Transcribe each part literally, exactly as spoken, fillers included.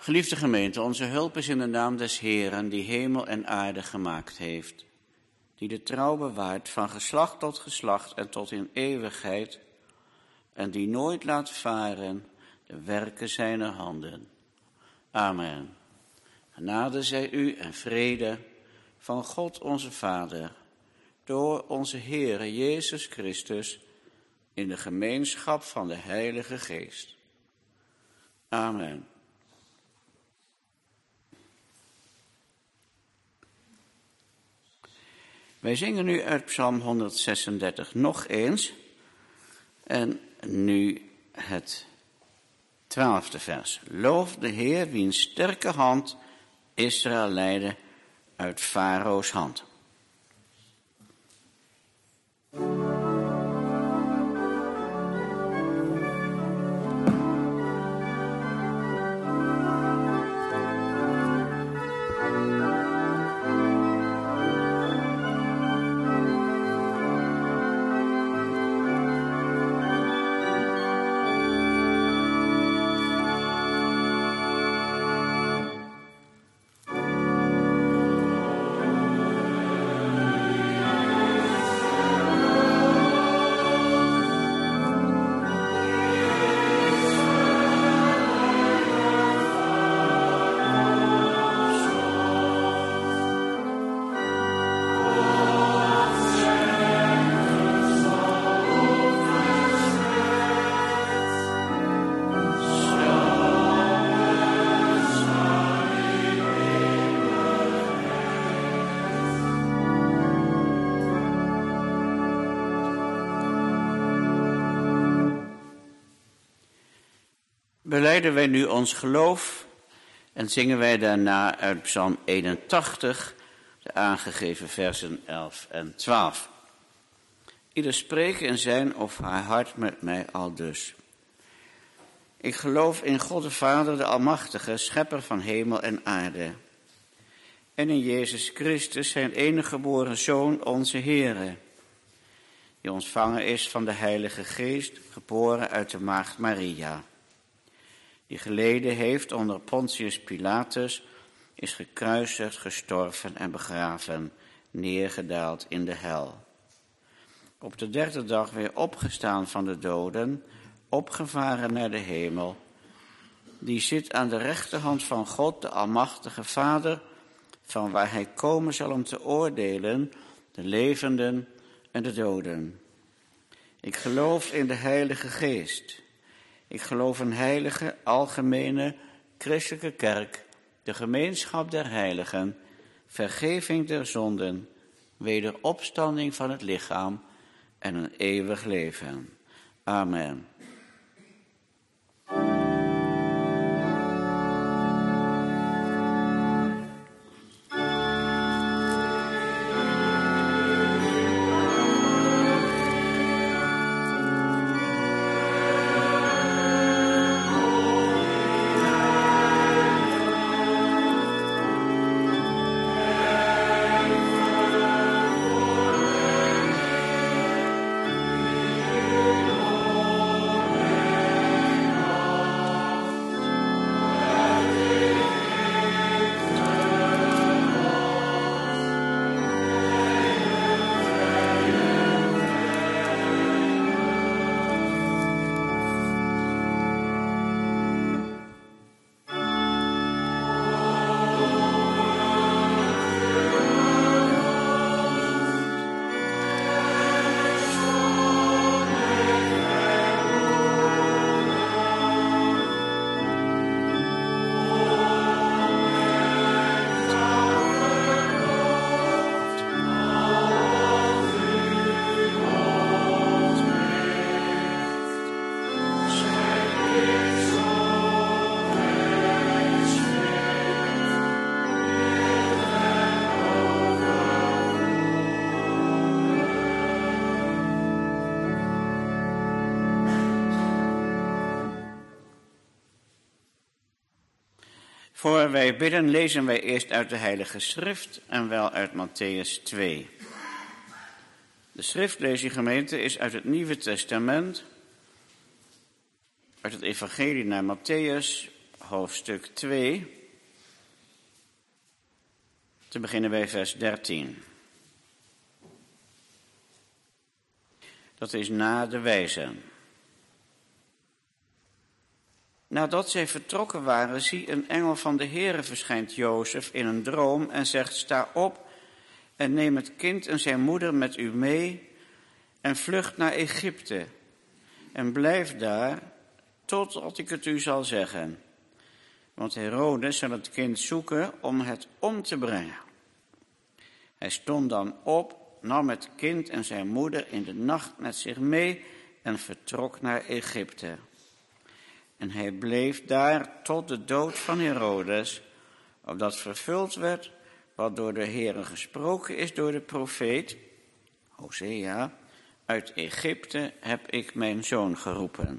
Geliefde gemeente, onze hulp is in de naam des Heeren, die hemel en aarde gemaakt heeft, die de trouw bewaart van geslacht tot geslacht en tot in eeuwigheid, en die nooit laat varen de werken zijner handen. Amen. Genade zij u en vrede van God onze Vader, door onze Heere Jezus Christus, in de gemeenschap van de Heilige Geest. Amen. Wij zingen nu uit Psalm honderdzesendertig nog eens. En nu het twaalfde vers. Loof de Heer, wiens sterke hand Israël leidde uit Farao's hand. Belijden wij nu ons geloof en zingen wij daarna uit Psalm eenentachtig, de aangegeven versen elf en twaalf. Ieder spreken in zijn of haar hart met mij aldus. Ik geloof in God de Vader, de Almachtige, schepper van hemel en aarde. En in Jezus Christus, zijn enige geboren Zoon, onze Heere, die ontvangen is van de Heilige Geest, geboren uit de maagd Maria, die geleden heeft onder Pontius Pilatus, is gekruisigd, gestorven en begraven, neergedaald in de hel. Op de derde dag weer opgestaan van de doden, opgevaren naar de hemel, die zit aan de rechterhand van God, de Almachtige Vader, van waar hij komen zal om te oordelen, de levenden en de doden. Ik geloof in de Heilige Geest. Ik geloof een heilige, algemene, christelijke kerk, de gemeenschap der heiligen, vergeving der zonden, wederopstanding van het lichaam en een eeuwig leven. Amen. Voor wij bidden lezen wij eerst uit de Heilige Schrift en wel uit Matthäus twee. De schriftlezing, gemeente, is uit het Nieuwe Testament, uit het Evangelie naar Matthäus, hoofdstuk twee, te beginnen bij vers dertien. Dat is na de wijzen. Nadat zij vertrokken waren, zie een engel van de Heere verschijnt Jozef in een droom en zegt: sta op en neem het kind en zijn moeder met u mee en vlucht naar Egypte en blijf daar totdat ik het u zal zeggen. Want Herodes zal het kind zoeken om het om te brengen. Hij stond dan op, nam het kind en zijn moeder in de nacht met zich mee en vertrok naar Egypte. En hij bleef daar tot de dood van Herodes, opdat vervuld werd wat door de Heere gesproken is door de profeet, Hosea: uit Egypte heb ik mijn zoon geroepen.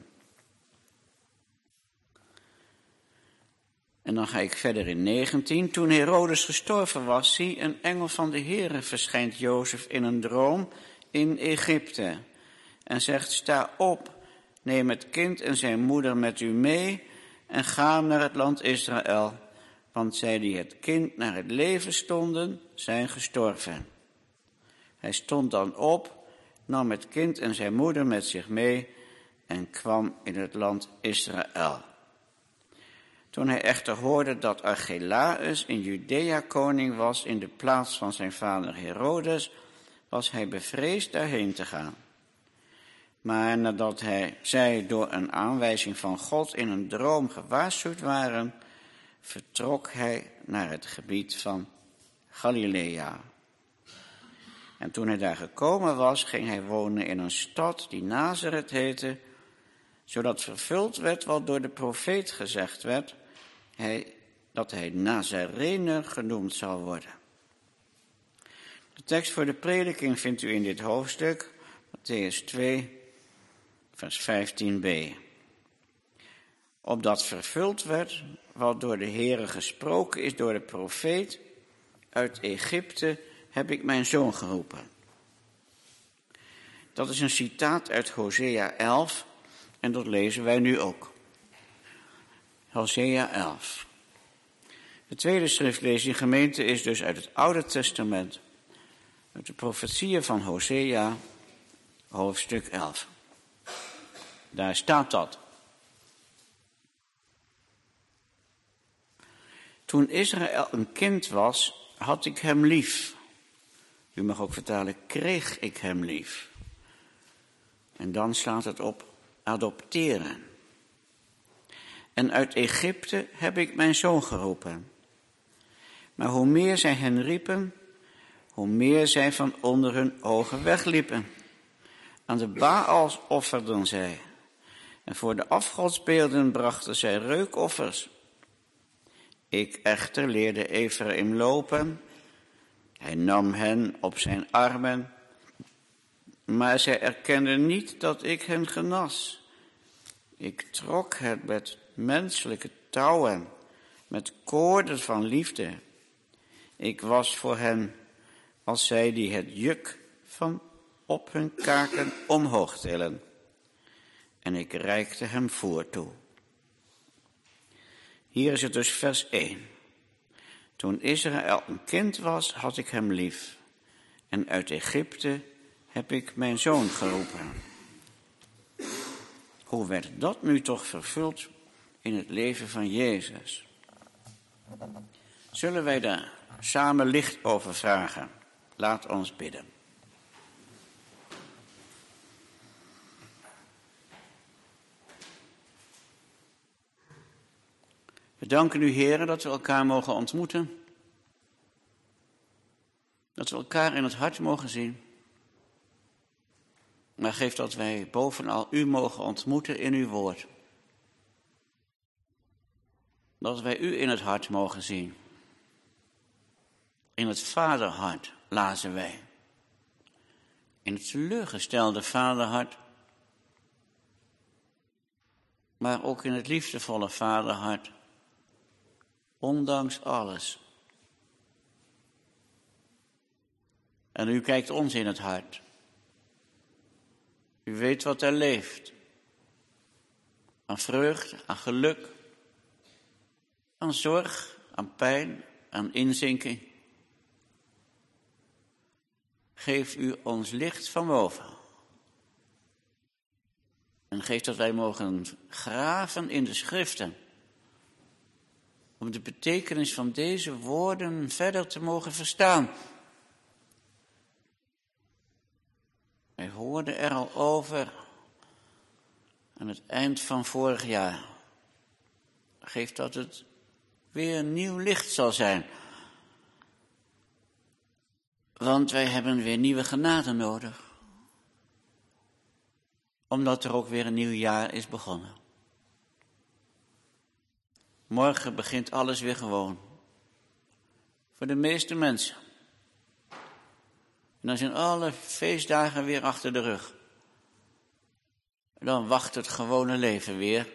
En dan ga ik verder in negentien. Toen Herodes gestorven was, zie een engel van de Heere verschijnt Jozef in een droom in Egypte en zegt: sta op, neem het kind en zijn moeder met u mee en ga naar het land Israël, want zij die het kind naar het leven stonden, zijn gestorven. Hij stond dan op, nam het kind en zijn moeder met zich mee en kwam in het land Israël. Toen hij echter hoorde dat Archelaus in Judea koning was in de plaats van zijn vader Herodes, was hij bevreesd daarheen te gaan. Maar nadat hij, zij door een aanwijzing van God in een droom gewaarschuwd waren, vertrok hij naar het gebied van Galilea. En toen hij daar gekomen was, ging hij wonen in een stad die Nazareth heette, zodat vervuld werd wat door de profeet gezegd werd, hij, dat hij Nazarener genoemd zal worden. De tekst voor de prediking vindt u in dit hoofdstuk, Mattheüs twee, vers vijftien b. Opdat vervuld werd wat door de Heere gesproken is door de profeet, uit Egypte heb ik mijn zoon geroepen. Dat is een citaat uit Hosea elf en dat lezen wij nu ook. Hosea elf. De tweede schriftlezing, gemeente, is dus uit het Oude Testament, uit de profetieën van Hosea, hoofdstuk elf. Daar staat dat. Toen Israël een kind was, had ik hem lief. U mag ook vertalen, kreeg ik hem lief. En dan slaat het op adopteren. En uit Egypte heb ik mijn zoon geroepen. Maar hoe meer zij hen riepen, hoe meer zij van onder hun ogen wegliepen. Aan de Baals offerden zij. En voor de afgodsbeelden brachten zij reukoffers. Ik echter leerde Ephraim lopen. Hij nam hen op zijn armen. Maar zij erkenden niet dat ik hen genas. Ik trok het met menselijke touwen, met koorden van liefde. Ik was voor hen als zij die het juk van op hun kaken omhoog tillen. En ik reikte hem voer toe. Hier is het dus vers één. Toen Israël een kind was, had ik hem lief. En uit Egypte heb ik mijn zoon geroepen. Hoe werd dat nu toch vervuld in het leven van Jezus? Zullen wij daar samen licht over vragen? Laat ons bidden. We danken u, Heere, dat we elkaar mogen ontmoeten. Dat we elkaar in het hart mogen zien. Maar geef dat wij bovenal u mogen ontmoeten in uw woord. Dat wij u in het hart mogen zien. In het vaderhart lazen wij. In het teleurgestelde vaderhart. Maar ook in het liefdevolle vaderhart. Ondanks alles. En u kijkt ons in het hart. U weet wat er leeft. Aan vreugde, aan geluk. aan zorg, aan pijn, aan inzinking. Geef u ons licht van boven. En geef dat wij mogen graven in de schriften. Om de betekenis van deze woorden verder te mogen verstaan. Wij hoorden er al over aan het eind van vorig jaar. Geef dat het weer nieuw licht zal zijn. Want wij hebben weer nieuwe genade nodig. Omdat er ook weer een nieuw jaar is begonnen. Morgen begint alles weer gewoon. Voor de meeste mensen. En dan zijn alle feestdagen weer achter de rug. En dan wacht het gewone leven weer.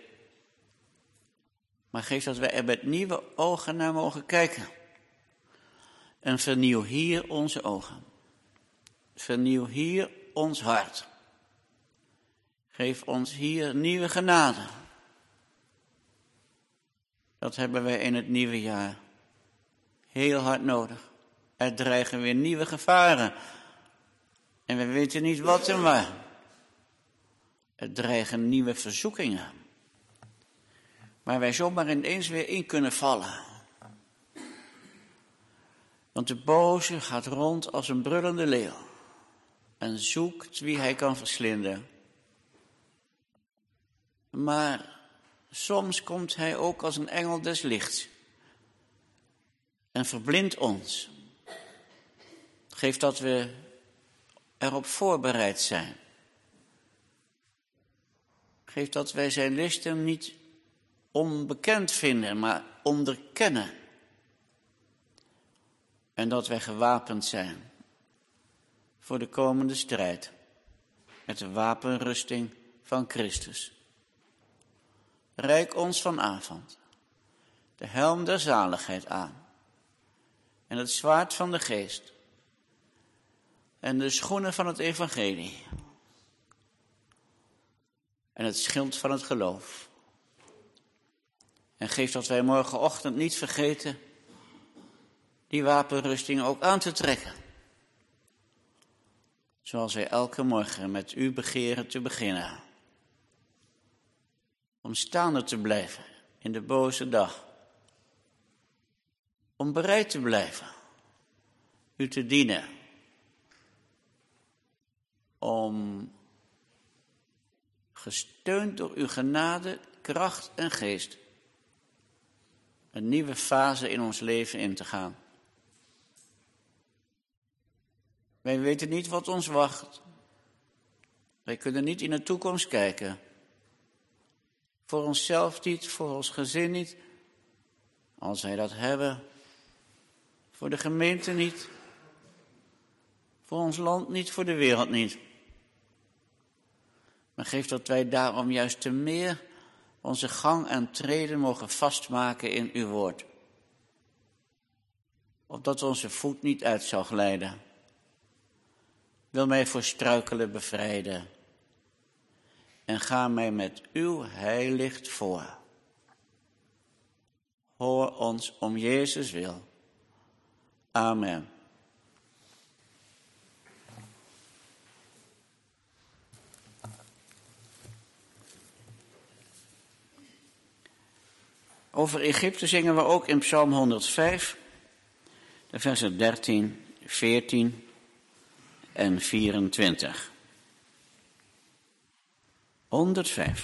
Maar geef dat wij er met nieuwe ogen naar mogen kijken. En vernieuw hier onze ogen. Vernieuw hier ons hart. Geef ons hier nieuwe genade. Dat hebben wij in het nieuwe jaar heel hard nodig. Er dreigen weer nieuwe gevaren. En we weten niet wat en waar. Er dreigen nieuwe verzoekingen. Waar wij zomaar ineens weer in kunnen vallen. Want de boze gaat rond als een brullende leeuw. En zoekt wie hij kan verslinden. Maar soms komt hij ook als een engel des lichts. En verblindt ons. Geef dat we erop voorbereid zijn. Geef dat wij zijn listen niet onbekend vinden, maar onderkennen. En dat wij gewapend zijn voor de komende strijd met de wapenrusting van Christus. Reik ons vanavond de helm der zaligheid aan en het zwaard van de geest en de schoenen van het evangelie en het schild van het geloof. En geef dat wij morgenochtend niet vergeten die wapenrusting ook aan te trekken. Zoals wij elke morgen met u begeren te beginnen. Om staande te blijven in de boze dag. Om bereid te blijven u te dienen. Om gesteund door uw genade, kracht en geest een nieuwe fase in ons leven in te gaan. Wij weten niet wat ons wacht. Wij kunnen niet in de toekomst kijken. Voor onszelf niet, voor ons gezin niet. Als wij dat hebben. Voor de gemeente niet. Voor ons land niet, voor de wereld niet. Maar geef dat wij daarom juist te meer onze gang en treden mogen vastmaken in uw woord. Opdat onze voet niet uit zal glijden. Wil mij voor struikelen bevrijden. En ga mij met uw heilicht voor. Hoor ons om Jezus wil. Amen. Over Egypte zingen we ook in Psalm honderdvijf, de versen dertien, veertien en vierentwintig. honderdvijf.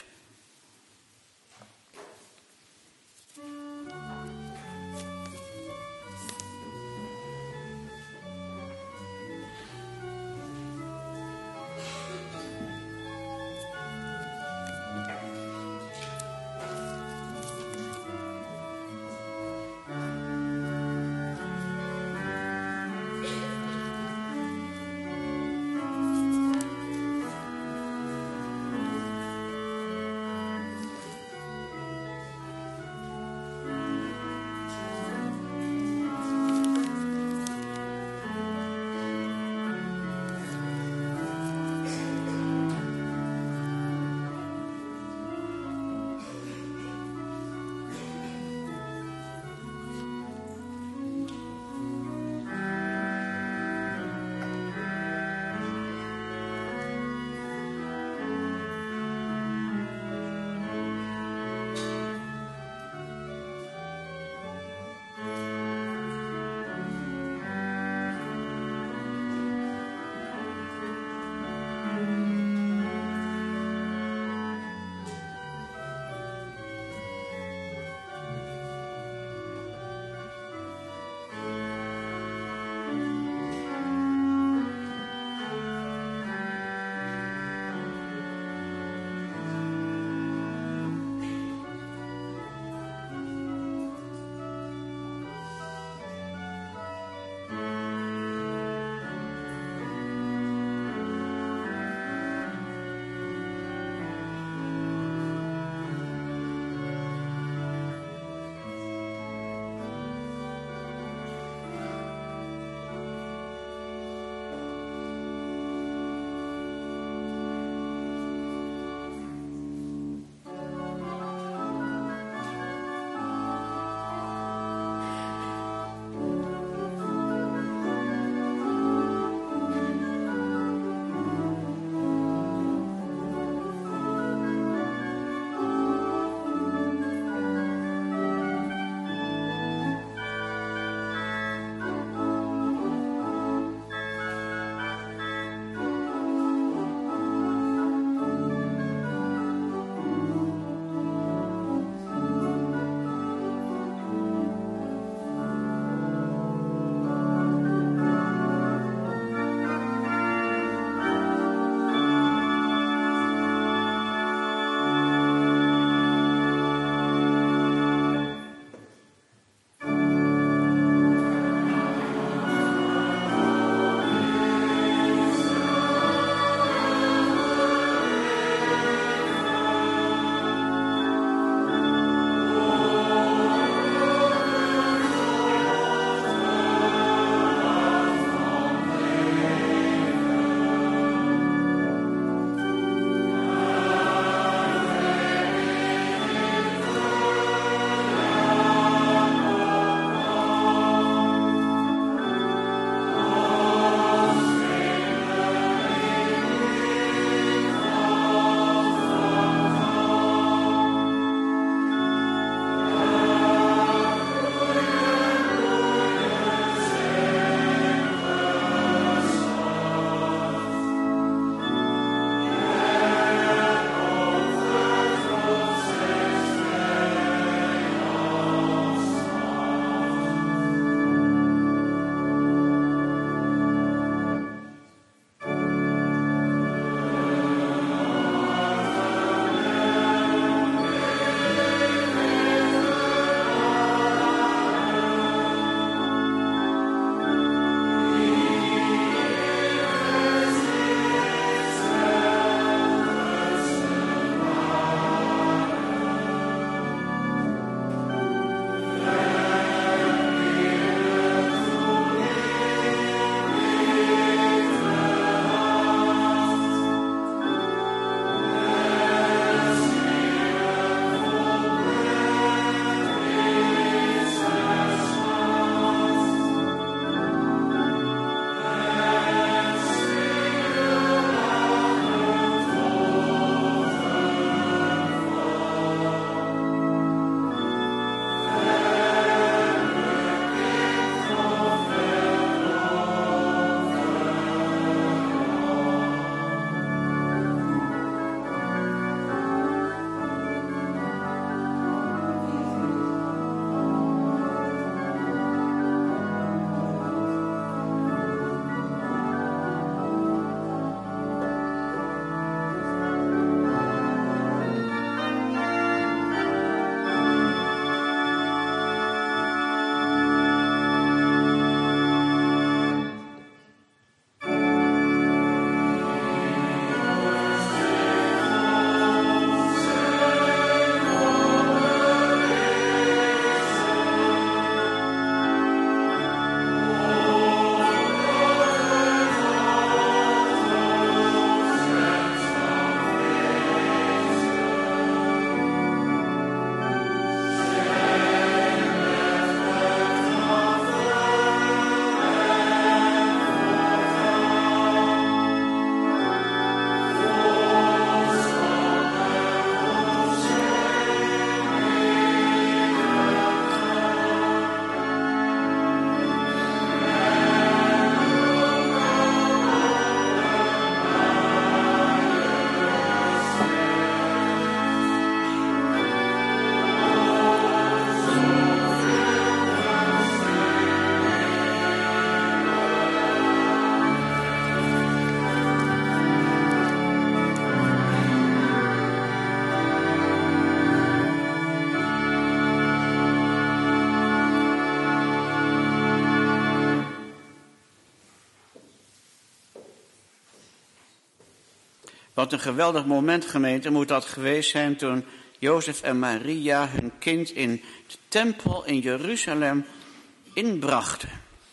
Wat een geweldig moment, gemeente, moet dat geweest zijn toen Jozef en Maria hun kind in de tempel in Jeruzalem inbrachten.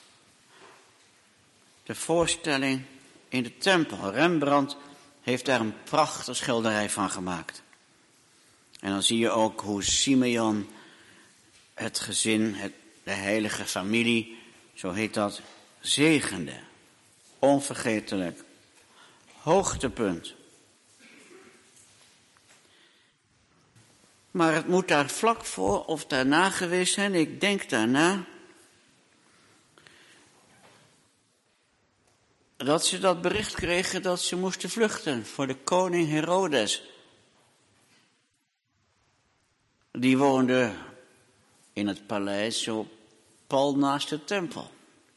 De voorstelling in de tempel. Rembrandt heeft daar een prachtige schilderij van gemaakt. En dan zie je ook hoe Simeon het gezin, het, de heilige familie, zo heet dat, zegende. Onvergetelijk. Hoogtepunt. Maar het moet daar vlak voor of daarna geweest zijn. Ik denk daarna. Dat ze dat bericht kregen dat ze moesten vluchten voor de koning Herodes. Die woonde in het paleis zo pal naast de tempel.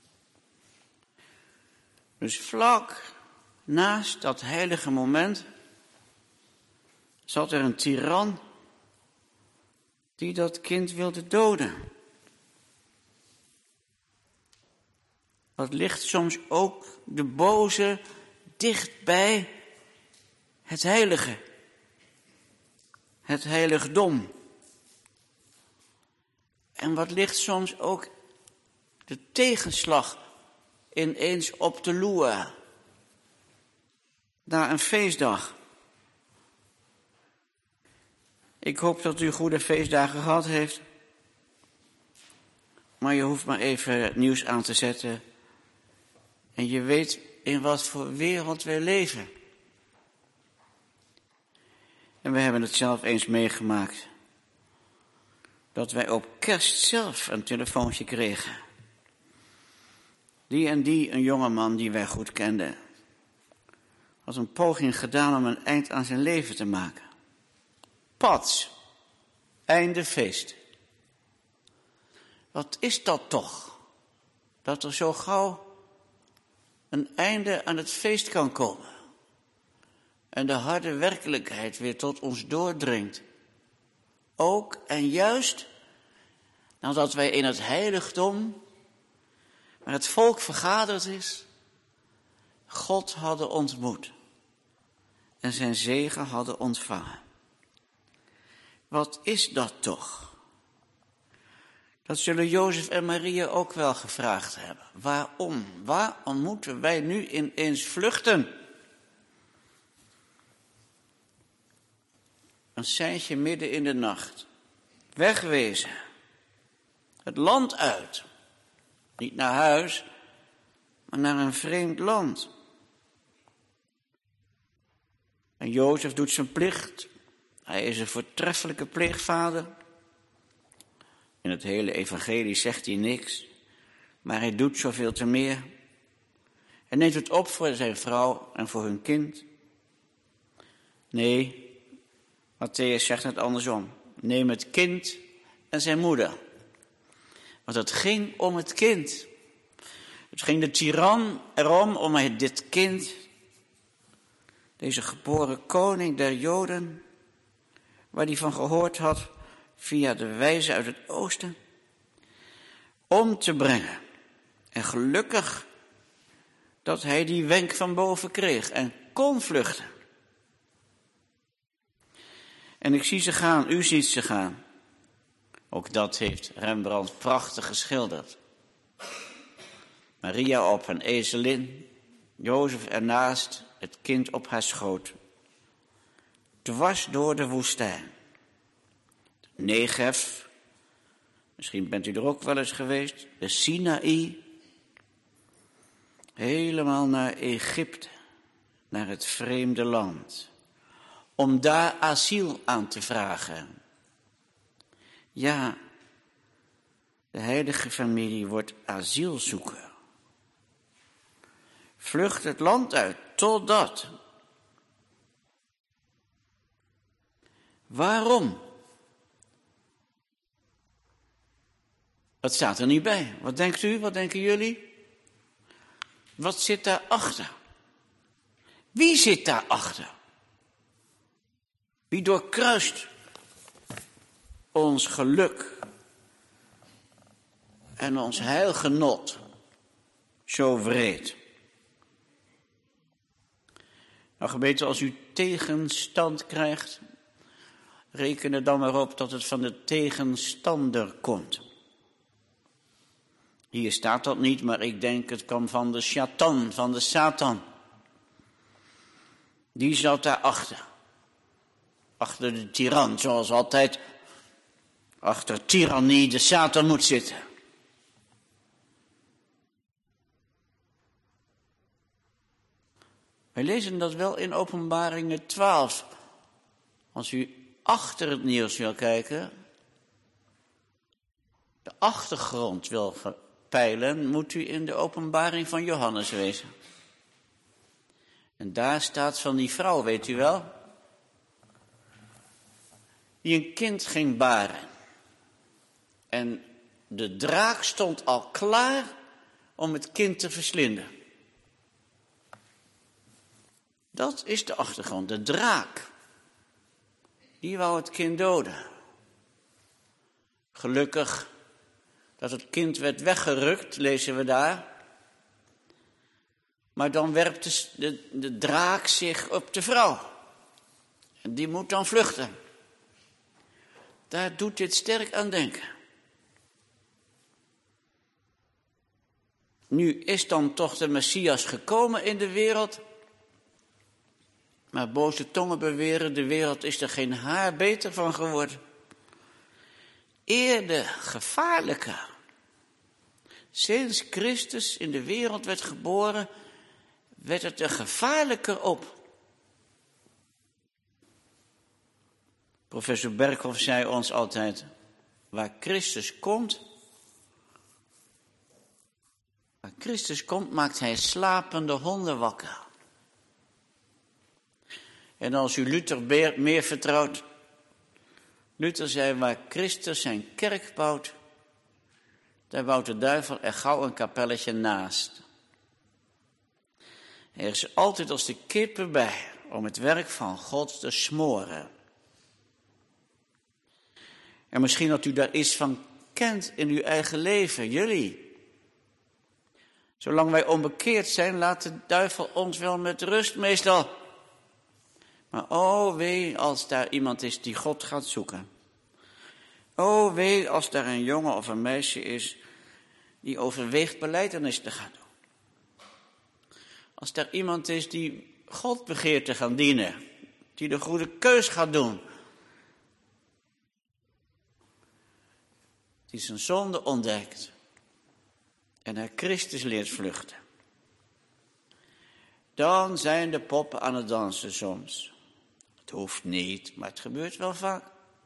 Dus vlak naast dat heilige moment zat er een tiran die dat kind wilde doden. Dat ligt soms ook de boze dicht bij het heilige. Het heiligdom. En wat ligt soms ook de tegenslag ineens op de loer. Na een feestdag. Ik hoop dat u goede feestdagen gehad heeft. Maar je hoeft maar even het nieuws aan te zetten. En je weet in wat voor wereld wij leven. En we hebben het zelf eens meegemaakt. Dat wij op kerst zelf een telefoontje kregen. Die en die, een jongeman die wij goed kenden, had een poging gedaan om een eind aan zijn leven te maken. Pats, einde feest. Wat is dat toch? Dat er zo gauw een einde aan het feest kan komen. En de harde werkelijkheid weer tot ons doordringt. Ook en juist nadat wij in het heiligdom, waar het volk vergaderd is, God hadden ontmoet. En zijn zegen hadden ontvangen. Wat is dat toch? Dat zullen Jozef en Maria ook wel gevraagd hebben. Waarom? Waarom moeten wij nu ineens vluchten? Een seintje midden in de nacht. Wegwezen. Het land uit. Niet naar huis, maar naar een vreemd land. En Jozef doet zijn plicht. Hij is een voortreffelijke pleegvader. In het hele evangelie zegt hij niks, maar hij doet zoveel te meer. Hij neemt het op voor zijn vrouw en voor hun kind. Nee, Mattheüs zegt het andersom. Neem het kind en zijn moeder. Want het ging om het kind. Het ging de tiran erom om dit kind, deze geboren koning der Joden, waar hij van gehoord had via de wijzen uit het oosten, om te brengen. En gelukkig dat hij die wenk van boven kreeg en kon vluchten. En ik zie ze gaan, u ziet ze gaan. Ook dat heeft Rembrandt prachtig geschilderd. Maria op een ezelin, Jozef ernaast, het kind op haar schoot. Dwars door de woestijn. De Negev, misschien bent u er ook wel eens geweest, de Sinaï. Helemaal naar Egypte, naar het vreemde land. Om daar asiel aan te vragen. Ja, de heilige familie wordt asielzoeker. Vlucht het land uit, totdat. Waarom? Dat staat er niet bij. Wat denkt u, wat denken jullie? Wat zit daarachter? Wie zit daarachter? Wie doorkruist ons geluk en ons heilgenot zo wreed? Nou gemeente, als u tegenstand krijgt, reken er dan maar op dat het van de tegenstander komt. Hier staat dat niet, maar ik denk het kwam van de Satan, van de Satan. Die zat daarachter. Achter de tiran, zoals altijd achter tirannie de Satan moet zitten. Wij lezen dat wel in Openbaringen twaalf. Als u achter het nieuws wil kijken, de achtergrond wil peilen, moet u in de Openbaring van Johannes wezen. En daar staat van die vrouw, weet u wel, die een kind ging baren. En de draak stond al klaar om het kind te verslinden. Dat is de achtergrond, de draak. Die wou het kind doden. Gelukkig dat het kind werd weggerukt, lezen we daar. Maar dan werpt de, de, de draak zich op de vrouw. En die moet dan vluchten. Daar doet dit sterk aan denken. Nu is dan toch de Messias gekomen in de wereld. Maar boze tongen beweren, de wereld is er geen haar beter van geworden. Eer de gevaarlijke, sinds Christus in de wereld werd geboren, werd het er gevaarlijker op. Professor Berkhoff zei ons altijd, waar Christus komt, waar Christus komt, maakt hij slapende honden wakker. En als u Luther meer vertrouwt, Luther zei, waar Christus zijn kerk bouwt, daar bouwt de duivel er gauw een kapelletje naast. Er is altijd als de kippen bij om het werk van God te smoren. En misschien dat u daar iets van kent in uw eigen leven, jullie. Zolang wij onbekeerd zijn, laat de duivel ons wel met rust meestal. Maar oh wee als daar iemand is die God gaat zoeken. Oh wee als daar een jongen of een meisje is die overweegt belijdenis te gaan doen. Als daar iemand is die God begeert te gaan dienen, die de goede keus gaat doen. Die zijn zonde ontdekt en naar Christus leert vluchten. Dan zijn de poppen aan het dansen soms. Het hoeft niet, maar het gebeurt wel vaak.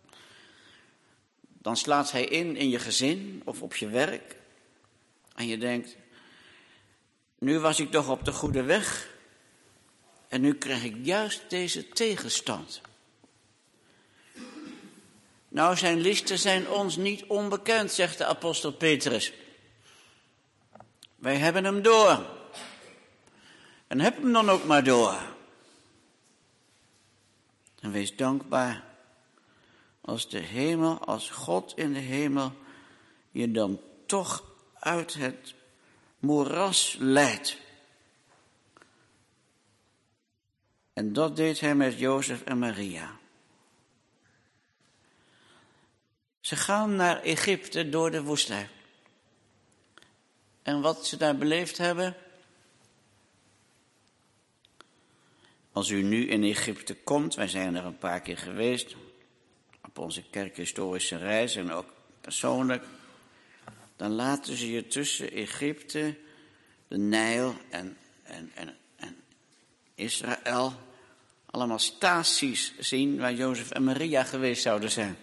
Dan slaat hij in in je gezin of op je werk. En je denkt, nu was ik toch op de goede weg. En nu krijg ik juist deze tegenstand. Nou, zijn listen zijn ons niet onbekend, zegt de apostel Petrus. Wij hebben hem door. En heb hem dan ook maar door. En wees dankbaar als de hemel, als God in de hemel je dan toch uit het moeras leidt. En dat deed hij met Jozef en Maria. Ze gaan naar Egypte door de woestijn. En wat ze daar beleefd hebben. Als u nu in Egypte komt, wij zijn er een paar keer geweest, op onze kerkhistorische reis en ook persoonlijk, dan laten ze je tussen Egypte, de Nijl en, en, en, en Israël allemaal staties zien waar Jozef en Maria geweest zouden zijn.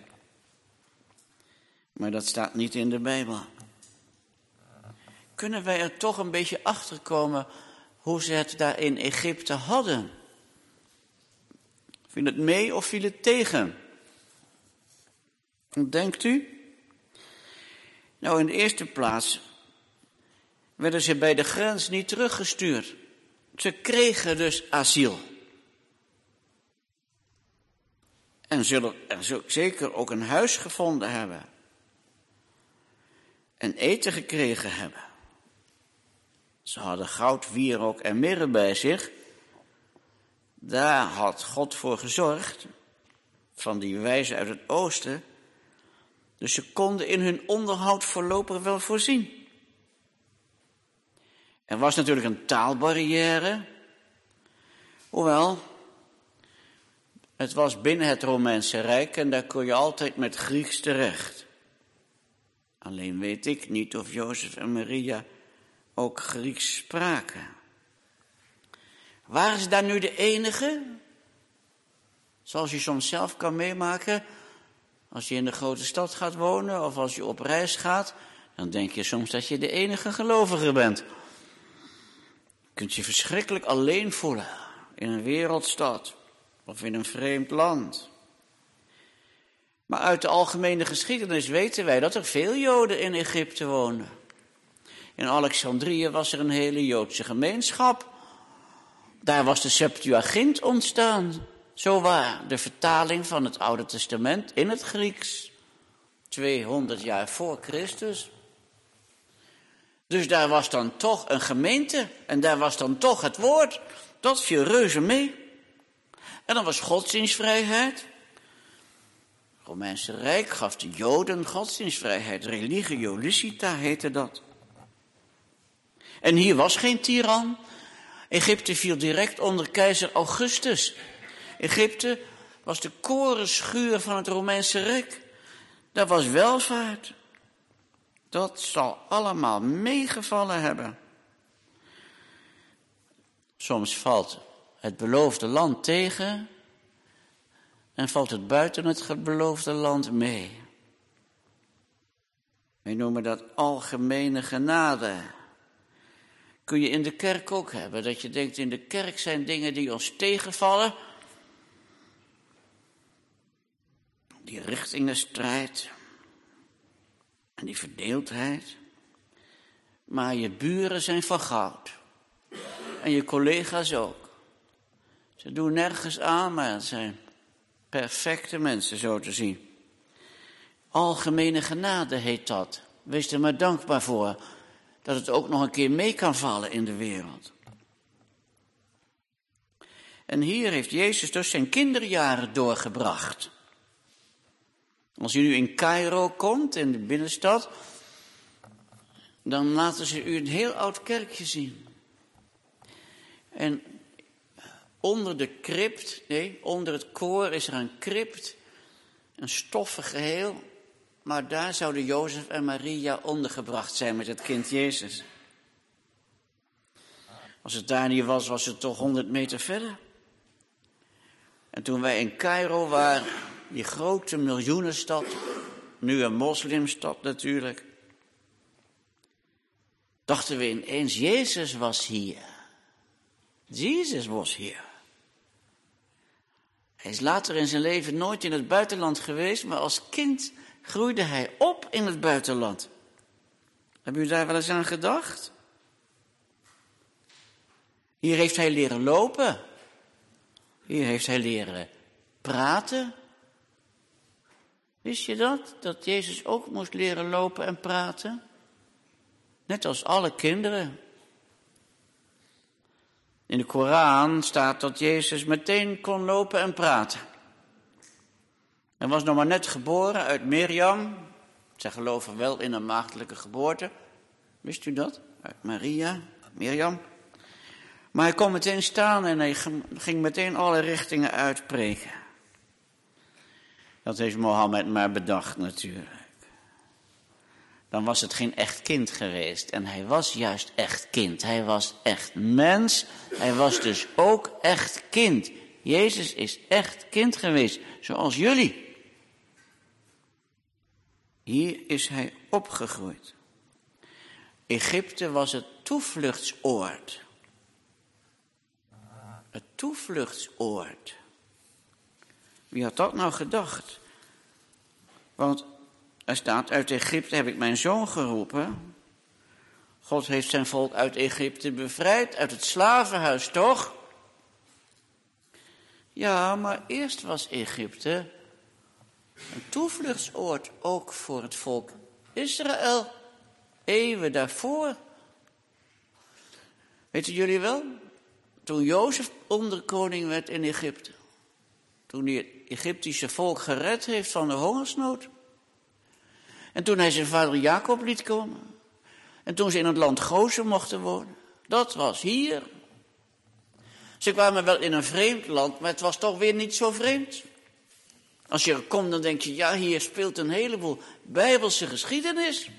Maar dat staat niet in de Bijbel. Kunnen wij er toch een beetje achter komen hoe ze het daar in Egypte hadden? Viel het mee of viel het tegen? Wat denkt u? Nou, in de eerste plaats werden ze bij de grens niet teruggestuurd. Ze kregen dus asiel. En zullen er zeker ook een huis gevonden hebben. En eten gekregen hebben. Ze hadden goud, wierook en mirre bij zich. Daar had God voor gezorgd, van die wijzen uit het oosten. Dus ze konden in hun onderhoud voorlopig wel voorzien. Er was natuurlijk een taalbarrière. Hoewel, het was binnen het Romeinse Rijk en daar kon je altijd met Grieks terecht. Alleen weet ik niet of Jozef en Maria ook Grieks spraken. Waren ze daar nu de enige? Zoals je soms zelf kan meemaken, als je in de grote stad gaat wonen of als je op reis gaat, dan denk je soms dat je de enige gelovige bent. Je kunt je verschrikkelijk alleen voelen in een wereldstad of in een vreemd land. Maar uit de algemene geschiedenis weten wij dat er veel Joden in Egypte woonden. In Alexandrië was er een hele Joodse gemeenschap. Daar was de Septuagint ontstaan. Zowaar de vertaling van het Oude Testament in het Grieks. tweehonderd jaar voor Christus. Dus daar was dan toch een gemeente. En daar was dan toch het woord. Dat viel reuze mee. En dan was godsdienstvrijheid. Het Romeinse Rijk gaf de Joden godsdienstvrijheid. Religio licita heette dat. En hier was geen tiran. Egypte viel direct onder keizer Augustus. Egypte was de korenschuur van het Romeinse Rijk. Daar was welvaart. Dat zal allemaal meegevallen hebben. Soms valt het beloofde land tegen en valt het buiten het beloofde land mee. Wij noemen dat algemene genade. Kun je in de kerk ook hebben, dat je denkt in de kerk zijn dingen die ons tegenvallen. Die richtingenstrijd en die verdeeldheid. Maar je buren zijn van goud. En je collega's ook. Ze doen nergens aan, maar het zijn perfecte mensen zo te zien. Algemene genade heet dat. Wees er maar dankbaar voor dat het ook nog een keer mee kan vallen in de wereld. En hier heeft Jezus dus zijn kinderjaren doorgebracht. Als u nu in Cairo komt, in de binnenstad, dan laten ze u een heel oud kerkje zien. En onder de crypt, nee, onder het koor is er een crypt, een stoffig geheel, maar daar zouden Jozef en Maria ondergebracht zijn met het kind Jezus. Als het daar niet was, was het toch honderd meter verder. En toen wij in Cairo waren, die grote miljoenenstad, nu een moslimstad natuurlijk, dachten we ineens, Jezus was hier. Jezus was hier. Hij is later in zijn leven nooit in het buitenland geweest, maar als kind groeide hij op in het buitenland. Hebben u daar wel eens aan gedacht? Hier heeft hij leren lopen. Hier heeft hij leren praten. Wist je dat? Dat Jezus ook moest leren lopen en praten? Net als alle kinderen. In de Koran staat dat Jezus meteen kon lopen en praten. Hij was nog maar net geboren uit Mirjam. Zij geloven wel in een maagdelijke geboorte. Wist u dat? Uit Maria, Mirjam. Maar hij kon meteen staan en hij ging meteen alle richtingen uitpreken. Dat heeft Mohammed maar bedacht natuurlijk. Dan was het geen echt kind geweest. En hij was juist echt kind. Hij was echt mens. Hij was dus ook echt kind. Jezus is echt kind geweest, zoals jullie. Hier is hij opgegroeid. Egypte was het toevluchtsoord. Het toevluchtsoord. Wie had dat nou gedacht? Want er staat, uit Egypte heb ik mijn zoon geroepen. God heeft zijn volk uit Egypte bevrijd, uit het slavenhuis, toch? Ja, maar eerst was Egypte een toevluchtsoord, ook voor het volk Israël, eeuwen daarvoor. Weten jullie wel toen Jozef onderkoning werd in Egypte. Toen hij het Egyptische volk gered heeft van de hongersnood. En toen hij zijn vader Jacob liet komen. En toen ze in het land Gozen mochten wonen. Dat was hier. Ze kwamen wel in een vreemd land, maar het was toch weer niet zo vreemd. Als je er komt, dan denk je, ja, hier speelt een heleboel Bijbelse geschiedenis.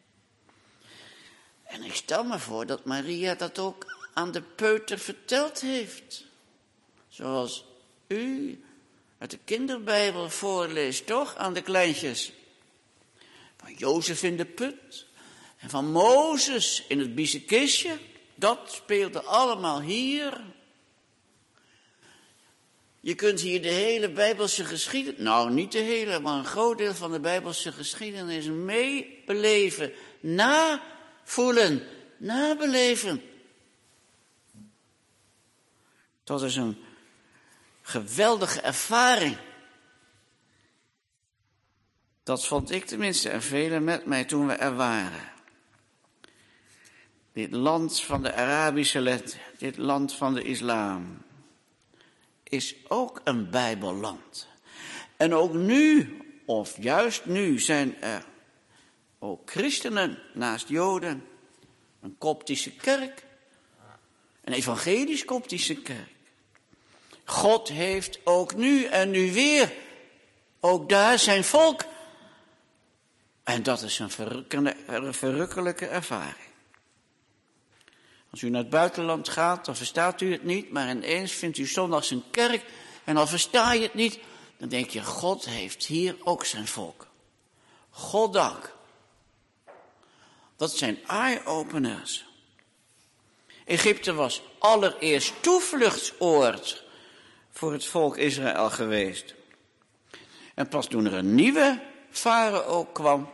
En ik stel me voor dat Maria dat ook aan de peuter verteld heeft. Zoals u uit de kinderbijbel voorleest, toch, aan de kleintjes. Van Jozef in de put en van Mozes in het biezenkistje. Dat speelde allemaal hier. Je kunt hier de hele Bijbelse geschiedenis, nou niet de hele, maar een groot deel van de Bijbelse geschiedenis meebeleven, navoelen, nabeleven. Dat is een geweldige ervaring. Dat vond ik tenminste en velen met mij toen we er waren. Dit land van de Arabische lente, dit land van de islam, is ook een Bijbelland. En ook nu, of juist nu, zijn er ook christenen naast Joden. Een Koptische kerk, een evangelisch-Koptische kerk. God heeft ook nu en nu weer, ook daar zijn volk. En dat is een verrukkelijke ervaring. Als u naar het buitenland gaat, dan verstaat u het niet, maar ineens vindt u zondags een kerk en al versta je het niet, dan denk je, God heeft hier ook zijn volk. Goddank. Dat zijn eye-openers. Egypte was allereerst toevluchtsoord voor het volk Israël geweest. En pas toen er een nieuwe farao kwam,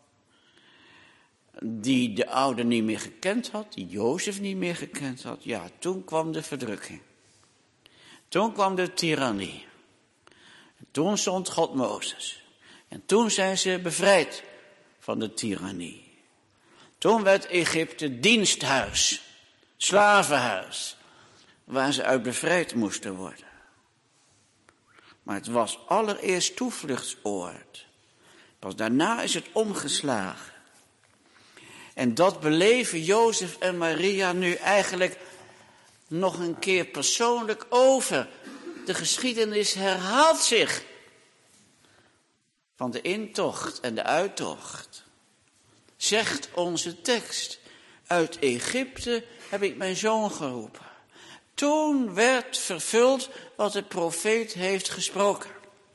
die de oude niet meer gekend had, die Jozef niet meer gekend had, ja, toen kwam de verdrukking. Toen kwam de tirannie. En toen zond God Mozes. En toen zijn ze bevrijd van de tirannie. Toen werd Egypte diensthuis, slavenhuis, waar ze uit bevrijd moesten worden. Maar het was allereerst toevluchtsoord. Pas daarna is het omgeslagen. En dat beleven Jozef en Maria nu eigenlijk nog een keer persoonlijk over. De geschiedenis herhaalt zich. Van de intocht en de uittocht. Zegt onze tekst. Uit Egypte heb ik mijn zoon geroepen. Toen werd vervuld wat de profeet heeft gesproken.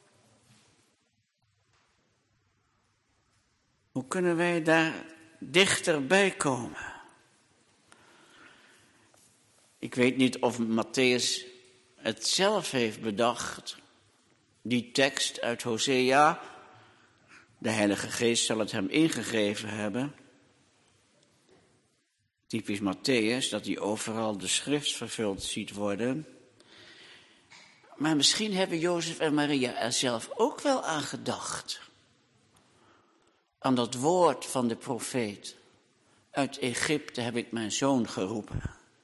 Hoe kunnen wij daar dichterbij komen? Ik weet niet of Matthäus het zelf heeft bedacht. Die tekst uit Hosea. De Heilige Geest zal het hem ingegeven hebben. Typisch Matthäus, dat hij overal de schrift vervuld ziet worden. Maar misschien hebben Jozef en Maria er zelf ook wel aan gedacht. Aan dat woord van de profeet. Uit Egypte heb ik mijn zoon geroepen.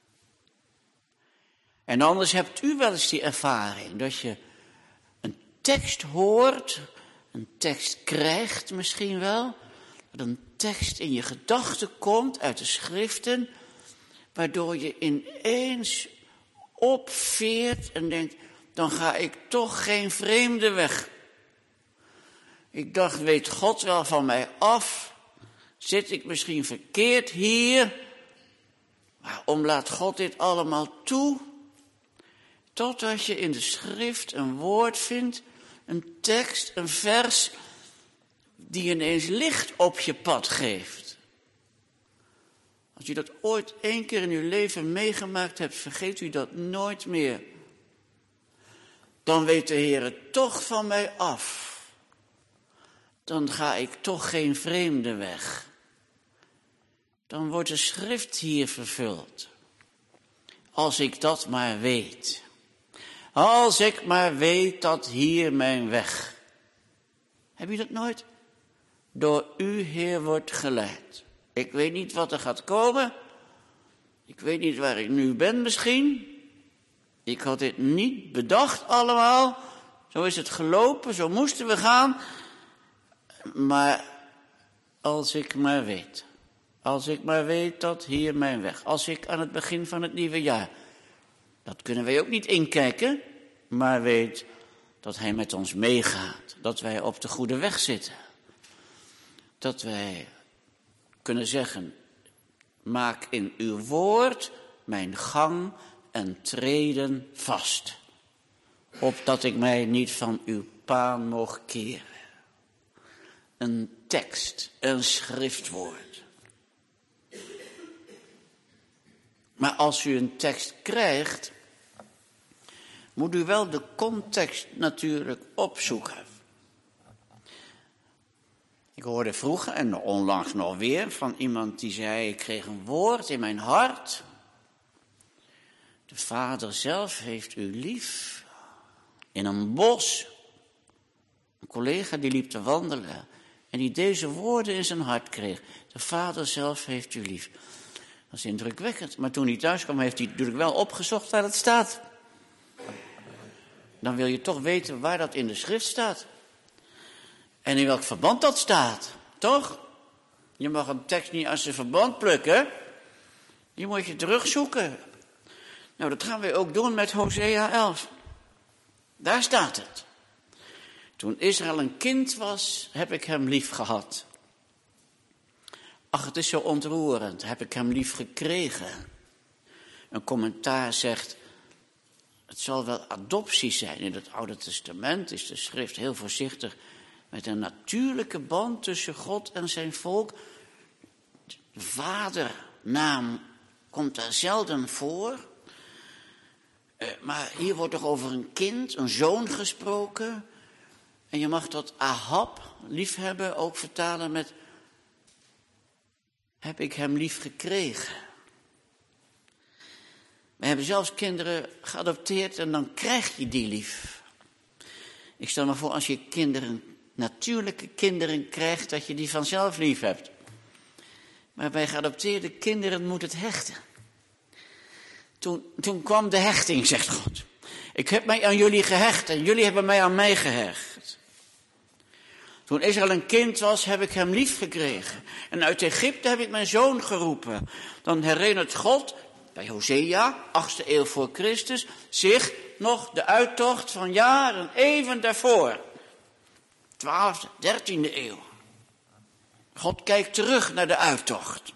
En anders hebt u wel eens die ervaring dat je een tekst hoort, een tekst krijgt misschien wel, dat een tekst in je gedachten komt uit de schriften, waardoor je ineens opveert en denkt, dan ga ik toch geen vreemde weg. Ik dacht, weet God wel van mij af? Zit ik misschien verkeerd hier? Waarom laat God dit allemaal toe? Totdat je in de schrift een woord vindt, een tekst, een vers, die ineens licht op je pad geeft. Als je dat ooit één keer in uw leven meegemaakt hebt, vergeet u dat nooit meer. Dan weet de Heer het toch van mij af. Dan ga ik toch geen vreemde weg. Dan wordt de schrift hier vervuld. Als ik dat maar weet. Als ik maar weet dat hier mijn weg. Heb je dat nooit? Door u, Heer, wordt geleid. Ik weet niet wat er gaat komen. Ik weet niet waar ik nu ben misschien. Ik had dit niet bedacht allemaal. Zo is het gelopen, zo moesten we gaan. Maar als ik maar weet, als ik maar weet dat hier mijn weg, als ik aan het begin van het nieuwe jaar, dat kunnen wij ook niet inkijken, maar weet dat hij met ons meegaat, dat wij op de goede weg zitten. Dat wij kunnen zeggen, maak in uw woord mijn gang en treden vast, opdat ik mij niet van uw paan mocht keren. Een tekst, een schriftwoord. Maar als u een tekst krijgt, moet u wel de context natuurlijk opzoeken. Ik hoorde vroeger en onlangs nog weer van iemand die zei, ik kreeg een woord in mijn hart. De Vader zelf heeft u lief. In een bos. Een collega die liep te wandelen en die deze woorden in zijn hart kreeg. De Vader zelf heeft u lief. Dat is indrukwekkend. Maar toen hij thuis kwam, heeft hij natuurlijk wel opgezocht waar het staat. Dan wil je toch weten waar dat in de schrift staat. En in welk verband dat staat. Toch? Je mag een tekst niet als een verband plukken. Die moet je terugzoeken. Nou, dat gaan we ook doen met Hosea elf. Daar staat het. Toen Israël een kind was, heb ik hem lief gehad. Ach, het is zo ontroerend. Heb ik hem lief gekregen. Een commentaar zegt, het zal wel adoptie zijn. In het Oude Testament is de schrift heel voorzichtig met een natuurlijke band tussen God en zijn volk. De vadernaam komt daar zelden voor. Uh, maar hier wordt toch over een kind, een zoon gesproken. En je mag dat ahab, liefhebben, ook vertalen met, heb ik hem lief gekregen. We hebben zelfs kinderen geadopteerd en dan krijg je die lief. Ik stel me voor, als je kinderen, natuurlijke kinderen krijgt, dat je die vanzelf lief hebt. Maar bij geadopteerde kinderen moet het hechten. Toen, toen kwam de hechting, zegt God. Ik heb mij aan jullie gehecht en jullie hebben mij aan mij gehecht. Toen Israël een kind was, heb ik hem lief gekregen. En uit Egypte heb ik mijn zoon geroepen. Dan herinnert God, bij Hosea, achtste eeuw voor Christus, zich nog de uittocht van jaren even daarvoor. twaalfde, dertiende eeuw. God kijkt terug naar de uittocht.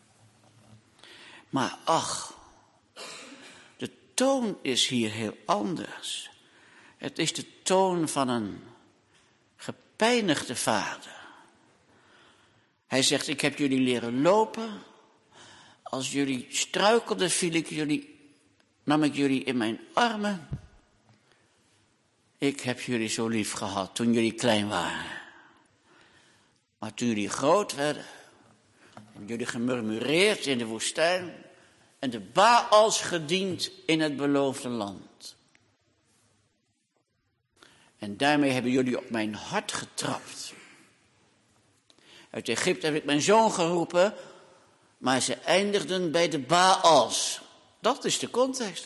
Maar ach, de toon is hier heel anders. Het is de toon van een gepijnigde vader. Hij zegt, ik heb jullie leren lopen. Als jullie struikelden, viel ik jullie, nam ik jullie in mijn armen. Ik heb jullie zo lief gehad toen jullie klein waren. Maar toen jullie groot werden, hebben jullie gemurmureerd in de woestijn en de Baals gediend in het beloofde land. En daarmee hebben jullie op mijn hart getrapt. Uit Egypte heb ik mijn zoon geroepen, maar ze eindigden bij de Baals. Dat is de context.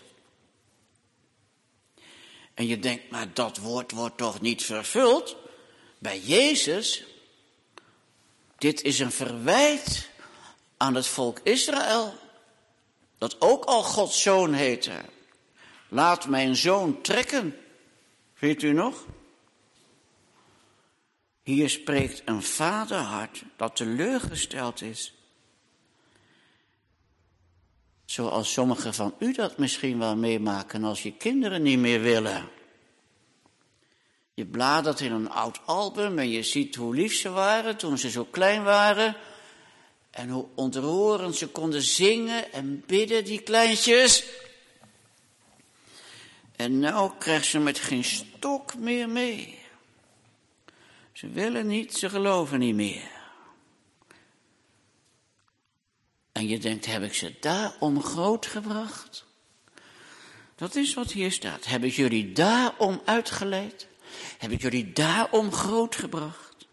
En je denkt, maar dat woord wordt toch niet vervuld? Bij Jezus, dit is een verwijt aan het volk Israël, dat ook al Gods zoon heette. Laat mijn zoon trekken. Weet u nog? Hier spreekt een vaderhart dat teleurgesteld is. Zoals sommigen van u dat misschien wel meemaken als je kinderen niet meer willen. Je bladert in een oud album en je ziet hoe lief ze waren toen ze zo klein waren. En hoe ontroerend ze konden zingen en bidden, die kleintjes. En nou krijgt ze met geen stok meer mee. Ze willen niet, ze geloven niet meer. En je denkt, heb ik ze daarom grootgebracht? Dat is wat hier staat. Heb ik jullie daarom uitgeleid? Heb ik jullie daarom grootgebracht?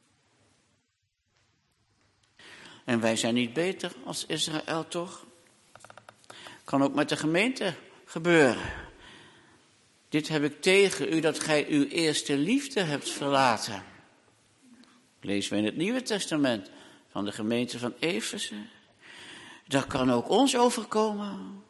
En wij zijn niet beter als Israël, toch? Kan ook met de gemeente gebeuren. Dit heb ik tegen u, dat gij uw eerste liefde hebt verlaten. Lezen we in het Nieuwe Testament van de gemeente van Efeze. Dat kan ook ons overkomen.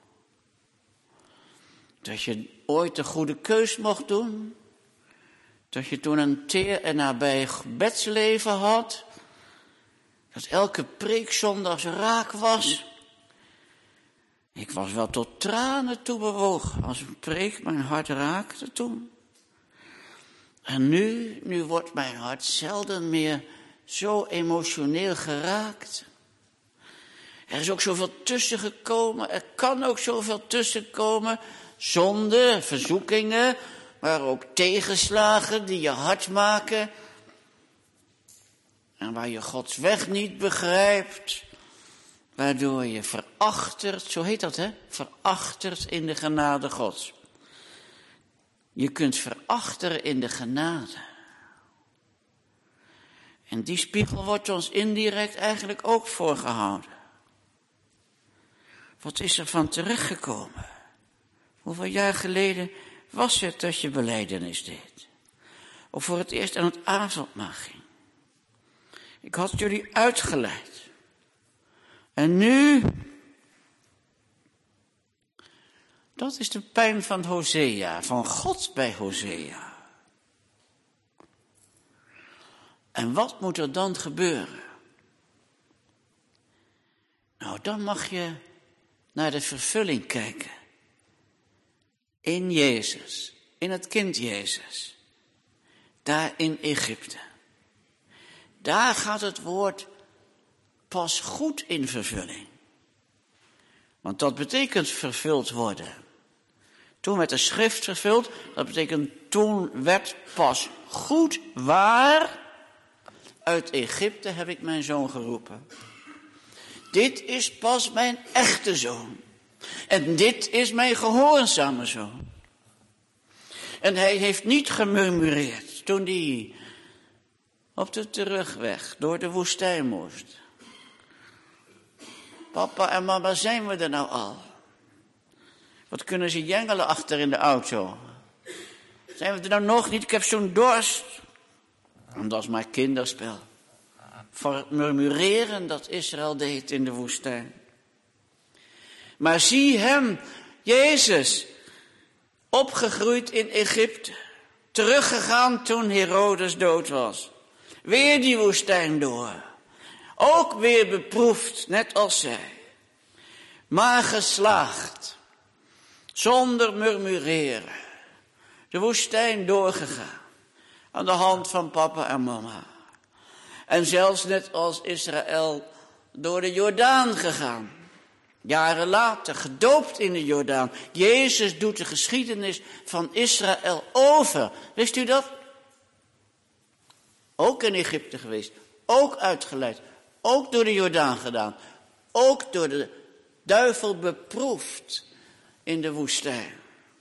Dat je ooit een goede keus mocht doen. Dat je toen een teer en nabij gebedsleven had. Dat elke preek zondags raak was. Ik was wel tot tranen toe bewogen als een preek mijn hart raakte toen. En nu, nu wordt mijn hart zelden meer zo emotioneel geraakt. Er is ook zoveel tussen gekomen, er kan ook zoveel tussen komen. Zonde, verzoekingen, maar ook tegenslagen die je hart maken. En waar je Gods weg niet begrijpt. Waardoor je verachtert, zo heet dat hè, verachtert in de genade Gods. Je kunt verachteren in de genade. En die spiegel wordt ons indirect eigenlijk ook voorgehouden. Wat is er van terechtgekomen? Hoeveel jaar geleden was het dat je belijdenis deed? Of voor het eerst aan het avondmaal ging? Ik had jullie uitgeleid. En nu, dat is de pijn van Hosea, van God bij Hosea. En wat moet er dan gebeuren? Nou, dan mag je naar de vervulling kijken. In Jezus, in het kind Jezus. Daar in Egypte. Daar gaat het woord pas goed in vervulling. Want dat betekent vervuld worden. Toen werd de schrift vervuld, dat betekent toen werd pas goed waar. Uit Egypte heb ik mijn zoon geroepen. Dit is pas mijn echte zoon. En dit is mijn gehoorzame zoon. En hij heeft niet gemurmureerd toen hij op de terugweg door de woestijn moest. Papa en mama, zijn we er nou al? Wat kunnen ze jengelen achter in de auto? Zijn we er nou nog niet? Ik heb zo'n dorst. En dat is maar kinderspel. Voor het murmureren dat Israël deed in de woestijn. Maar zie hem, Jezus, opgegroeid in Egypte. Teruggegaan toen Herodes dood was. Weer die woestijn door. Ook weer beproefd, net als zij. Maar geslaagd. Zonder murmureren. De woestijn doorgegaan. Aan de hand van papa en mama. En zelfs net als Israël door de Jordaan gegaan. Jaren later, gedoopt in de Jordaan. Jezus doet de geschiedenis van Israël over. Wist u dat? Ook in Egypte geweest. Ook uitgeleid. Ook door de Jordaan gedaan. Ook door de duivel beproefd in de woestijn.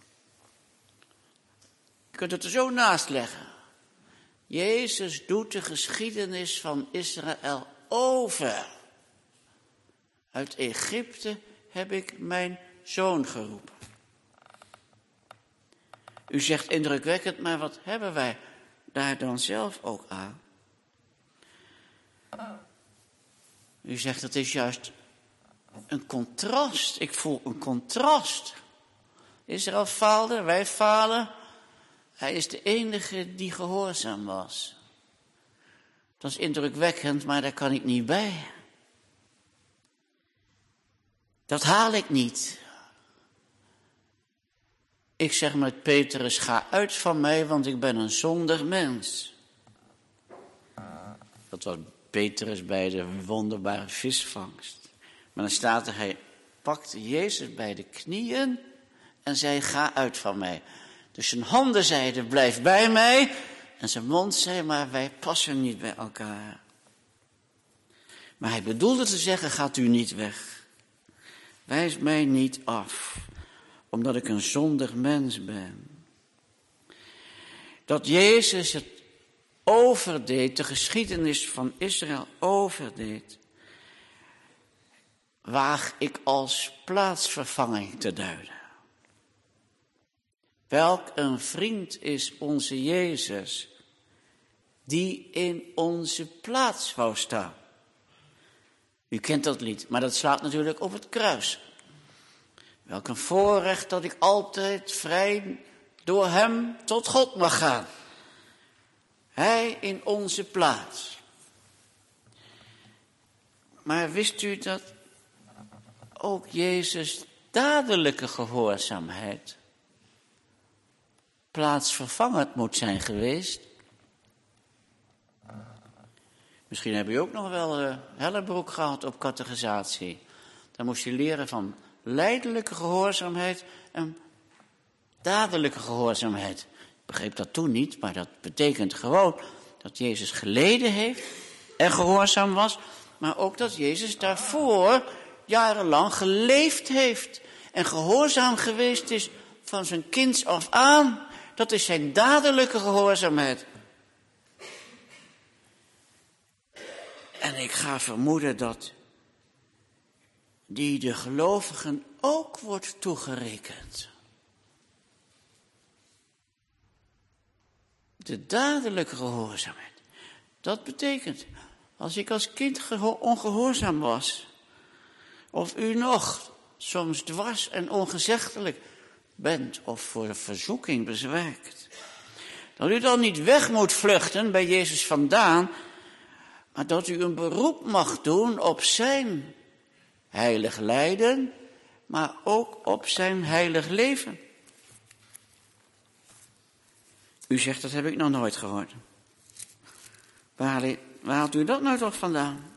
Je kunt het er zo naast leggen. Jezus doet de geschiedenis van Israël over. Uit Egypte heb ik mijn zoon geroepen. U zegt indrukwekkend, maar wat hebben wij daar dan zelf ook aan? U zegt, het is juist een contrast. Ik voel een contrast. Israël faalde, wij falen. Hij is de enige die gehoorzaam was. Dat is indrukwekkend, maar daar kan ik niet bij. Dat haal ik niet. Ik zeg met Petrus, ga uit van mij, want ik ben een zondig mens. Dat was Petrus bij de wonderbare visvangst. Maar dan staat er, hij pakte Jezus bij de knieën en zei, ga uit van mij. Dus zijn handen zeiden, blijf bij mij. En zijn mond zei, maar wij passen niet bij elkaar. Maar hij bedoelde te zeggen, gaat u niet weg. Wijs mij niet af, omdat ik een zondig mens ben. Dat Jezus het overdeed, de geschiedenis van Israël overdeed, waag ik als plaatsvervanging te duiden. Welk een vriend is onze Jezus, die in onze plaats wou staan. U kent dat lied, maar dat slaat natuurlijk op het kruis. Welk een voorrecht dat ik altijd vrij door hem tot God mag gaan. Hij in onze plaats. Maar wist u dat ook Jezus' dadelijke gehoorzaamheid plaatsvervangend moet zijn geweest? Misschien heb je ook nog wel uh, Hellebroek gehad op catechisatie. Dan moest je leren van lijdelijke gehoorzaamheid en dadelijke gehoorzaamheid. Ik begreep dat toen niet, maar dat betekent gewoon dat Jezus geleden heeft en gehoorzaam was, maar ook dat Jezus daarvoor jarenlang geleefd heeft en gehoorzaam geweest is van zijn kinds af aan. Dat is zijn dadelijke gehoorzaamheid. En ik ga vermoeden dat die de gelovigen ook wordt toegerekend. De dadelijke gehoorzaamheid. Dat betekent, als ik als kind geho- ongehoorzaam was, of u nog soms dwars en ongezeggelijk bent of voor de verzoeking bezwijkt, dat u dan niet weg moet vluchten bij Jezus vandaan, maar dat u een beroep mag doen op zijn heilig lijden, maar ook op zijn heilig leven. U zegt, dat heb ik nog nooit gehoord. Waar, waar haalt u dat nou toch vandaan?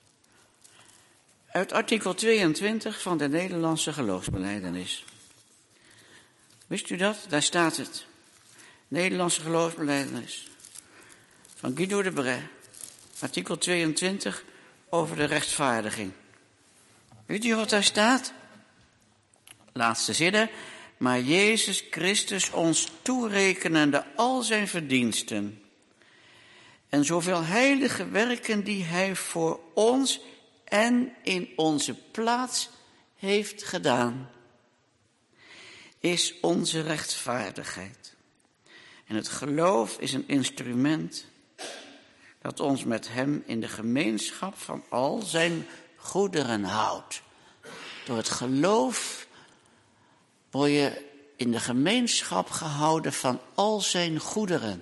Uit artikel tweeëntwintig van de Nederlandse geloofsbelijdenis. Wist u dat? Daar staat het. Nederlandse geloofsbelijdenis. Van Guido de Brès. Artikel tweeëntwintig over de rechtvaardiging. Weet u wat daar staat? Laatste zinnen. Maar Jezus Christus ons toerekenende al zijn verdiensten en zoveel heilige werken die hij voor ons en in onze plaats heeft gedaan, is onze rechtvaardigheid. En het geloof is een instrument dat ons met hem in de gemeenschap van al zijn goederen houdt. Door het geloof word je in de gemeenschap gehouden van al zijn goederen.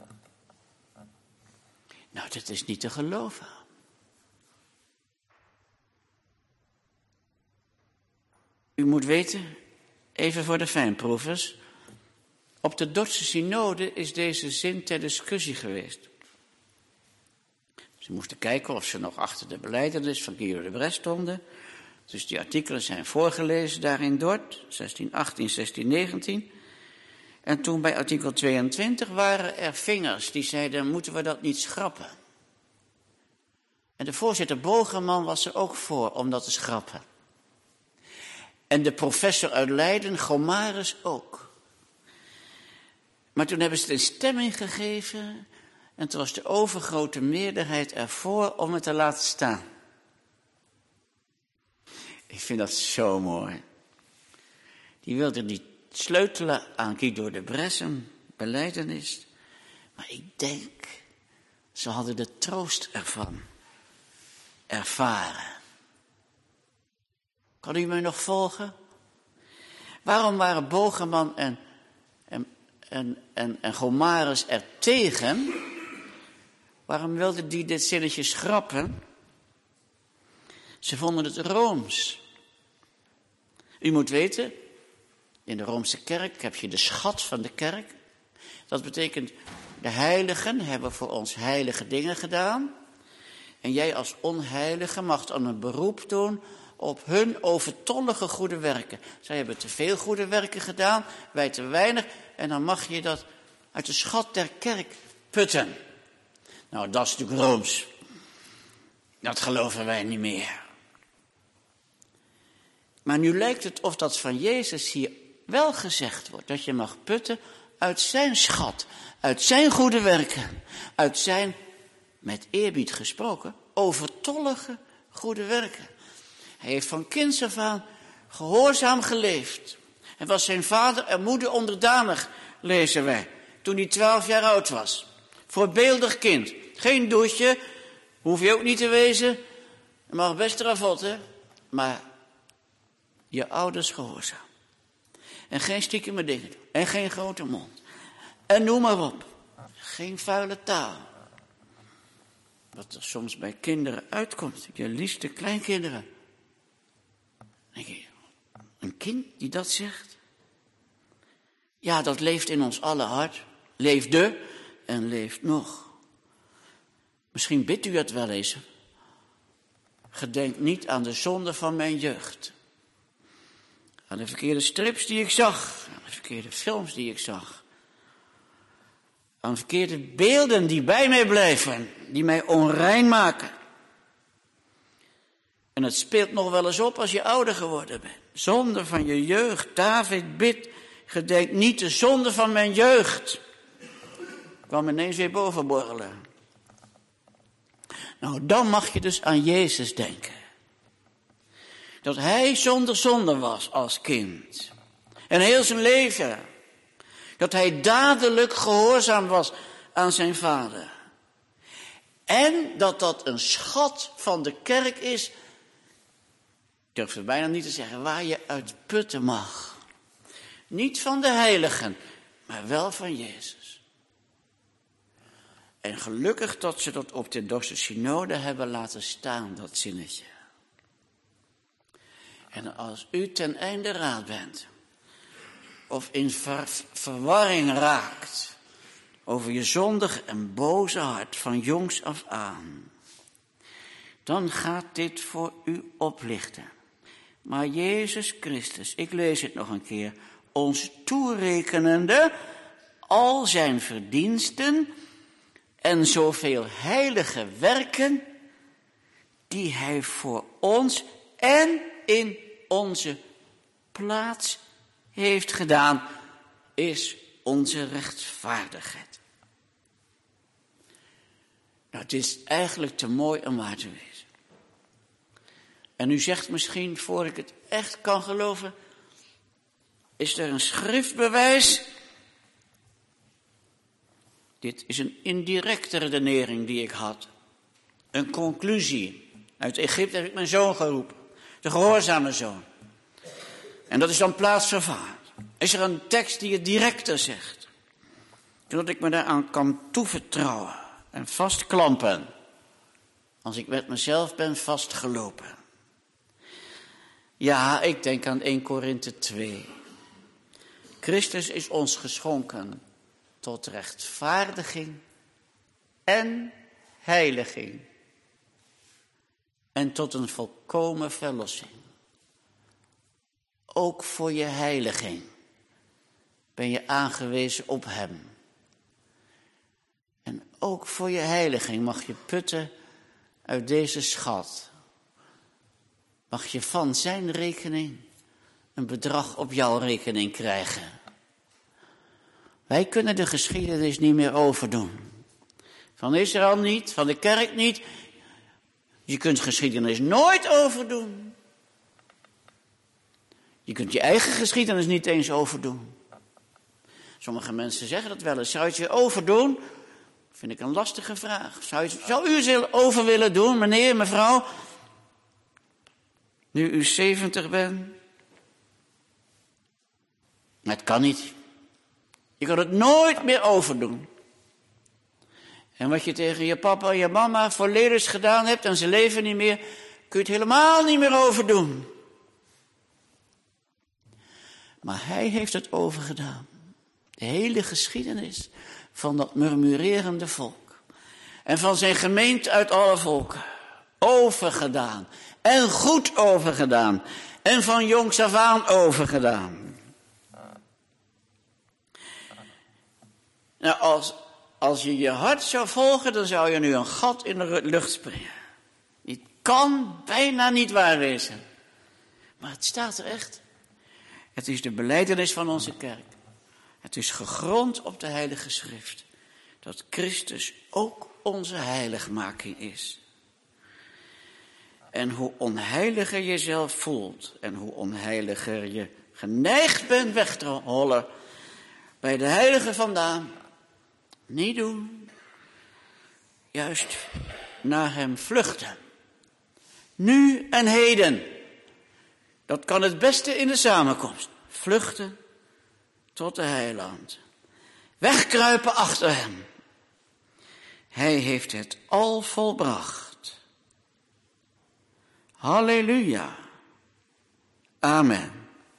Nou, dat is niet te geloven. U moet weten, even voor de fijnproevers, op de Dordtse synode is deze zin ter discussie geweest. Ze moesten kijken of ze nog achter de belijdenis van Guido de Brès stonden. Dus die artikelen zijn voorgelezen daar in Dort, zestien achttien, zestien negentien. En toen bij artikel tweeëntwintig waren er vingers die zeiden, moeten we dat niet schrappen? En de voorzitter Bogerman was er ook voor om dat te schrappen. En de professor uit Leiden, Gomarus, ook. Maar toen hebben ze het in stemming gegeven en toen was de overgrote meerderheid ervoor om het te laten staan. Ik vind dat zo mooi. Die wilde niet sleutelen aan Guido de Brès, een belijdenis. Maar ik denk, ze hadden de troost ervan ervaren. Kan u mij nog volgen? Waarom waren Bogerman en, en, en, en, en Gomarus er tegen? Waarom wilden die dit zinnetje schrappen? Ze vonden het rooms. U moet weten, in de Roomse kerk heb je de schat van de kerk. Dat betekent, de heiligen hebben voor ons heilige dingen gedaan. En jij als onheilige mag dan een beroep doen op hun overtollige goede werken. Zij hebben te veel goede werken gedaan, wij te weinig. En dan mag je dat uit de schat der kerk putten. Nou, dat is natuurlijk rooms. Dat geloven wij niet meer. Maar nu lijkt het of dat van Jezus hier wel gezegd wordt. Dat je mag putten uit zijn schat. Uit zijn goede werken. Uit zijn, met eerbied gesproken, overtollige goede werken. Hij heeft van kinds af aan gehoorzaam geleefd. En was zijn vader en moeder onderdanig, lezen wij, toen hij twaalf jaar oud was. Voorbeeldig kind. Geen douche, hoef je ook niet te wezen. Je mag best eraf, hè. Maar je ouders gehoorzaam. En geen stiekeme dingen doen. En geen grote mond. En noem maar op. Geen vuile taal. Wat er soms bij kinderen uitkomt. Je liefste kleinkinderen. Denk je, een kind die dat zegt? Ja, dat leeft in ons alle hart. Leefde en leeft nog. Misschien bidt u het wel eens. Gedenk niet aan de zonde van mijn jeugd. Aan de verkeerde strips die ik zag. Aan de verkeerde films die ik zag. Aan verkeerde beelden die bij mij blijven. Die mij onrein maken. En het speelt nog wel eens op als je ouder geworden bent. Zonde van je jeugd. David bidt. Gedenk niet de zonde van mijn jeugd. Kwam ineens weer bovenborrelen. Nou, dan mag je dus aan Jezus denken. Dat hij zonder zonde was als kind. En heel zijn leven. Dat hij dadelijk gehoorzaam was aan zijn vader. En dat dat een schat van de kerk is. Ik durf het bijna niet te zeggen, waar je uit putten mag. Niet van de heiligen, maar wel van Jezus. En gelukkig dat ze dat op de Dorse synode hebben laten staan, dat zinnetje. En als u ten einde raad bent, of in ver, verwarring raakt, over je zondig en boze hart van jongs af aan, dan gaat dit voor u oplichten. Maar Jezus Christus, ik lees het nog een keer, ons toerekenende al zijn verdiensten en zoveel heilige werken die hij voor ons en in onze plaats heeft gedaan, is onze rechtvaardigheid. Nou, het is eigenlijk te mooi om waar te wezen. En u zegt misschien, voor ik het echt kan geloven, is er een schriftbewijs? Dit is een indirecte redenering die ik had. Een conclusie. Uit Egypte heb ik mijn zoon geroepen. De gehoorzame zoon. En dat is dan plaatsvervangend. Is er een tekst die het directer zegt? Zodat ik me daaraan kan toevertrouwen en vastklampen. Als ik met mezelf ben vastgelopen. Ja, ik denk aan eerste Korinthe twee. Christus is ons geschonken tot rechtvaardiging en heiliging. En tot een volkomen verlossing. Ook voor je heiliging ben je aangewezen op hem. En ook voor je heiliging mag je putten uit deze schat. Mag je van zijn rekening een bedrag op jouw rekening krijgen. Wij kunnen de geschiedenis niet meer overdoen. Van Israël niet, van de kerk niet. Je kunt geschiedenis nooit overdoen. Je kunt je eigen geschiedenis niet eens overdoen. Sommige mensen zeggen dat wel eens. Zou je het je overdoen? Vind ik een lastige vraag. Zou, je, zou u het over willen doen, meneer, mevrouw? Nu u zeventig bent? Het kan niet. Je kan het nooit meer overdoen. En wat je tegen je papa en je mama volledig gedaan hebt en ze leven niet meer, kun je het helemaal niet meer overdoen. Maar hij heeft het overgedaan. De hele geschiedenis van dat murmurerende volk. En van zijn gemeente uit alle volken. Overgedaan. En goed overgedaan. En van jongs af aan overgedaan. Nou, als, als je je hart zou volgen, dan zou je nu een gat in de lucht springen. Het kan bijna niet waar wezen. Maar het staat er echt. Het is de belijdenis van onze kerk. Het is gegrond op de Heilige Schrift. Dat Christus ook onze heiligmaking is. En hoe onheiliger je zelf voelt en hoe onheiliger je geneigd bent weg te hollen bij de heilige vandaan. Niet doen. Juist naar hem vluchten. Nu en heden. Dat kan het beste in de samenkomst. Vluchten tot de heiland. Wegkruipen achter hem. Hij heeft het al volbracht. Halleluja. Amen.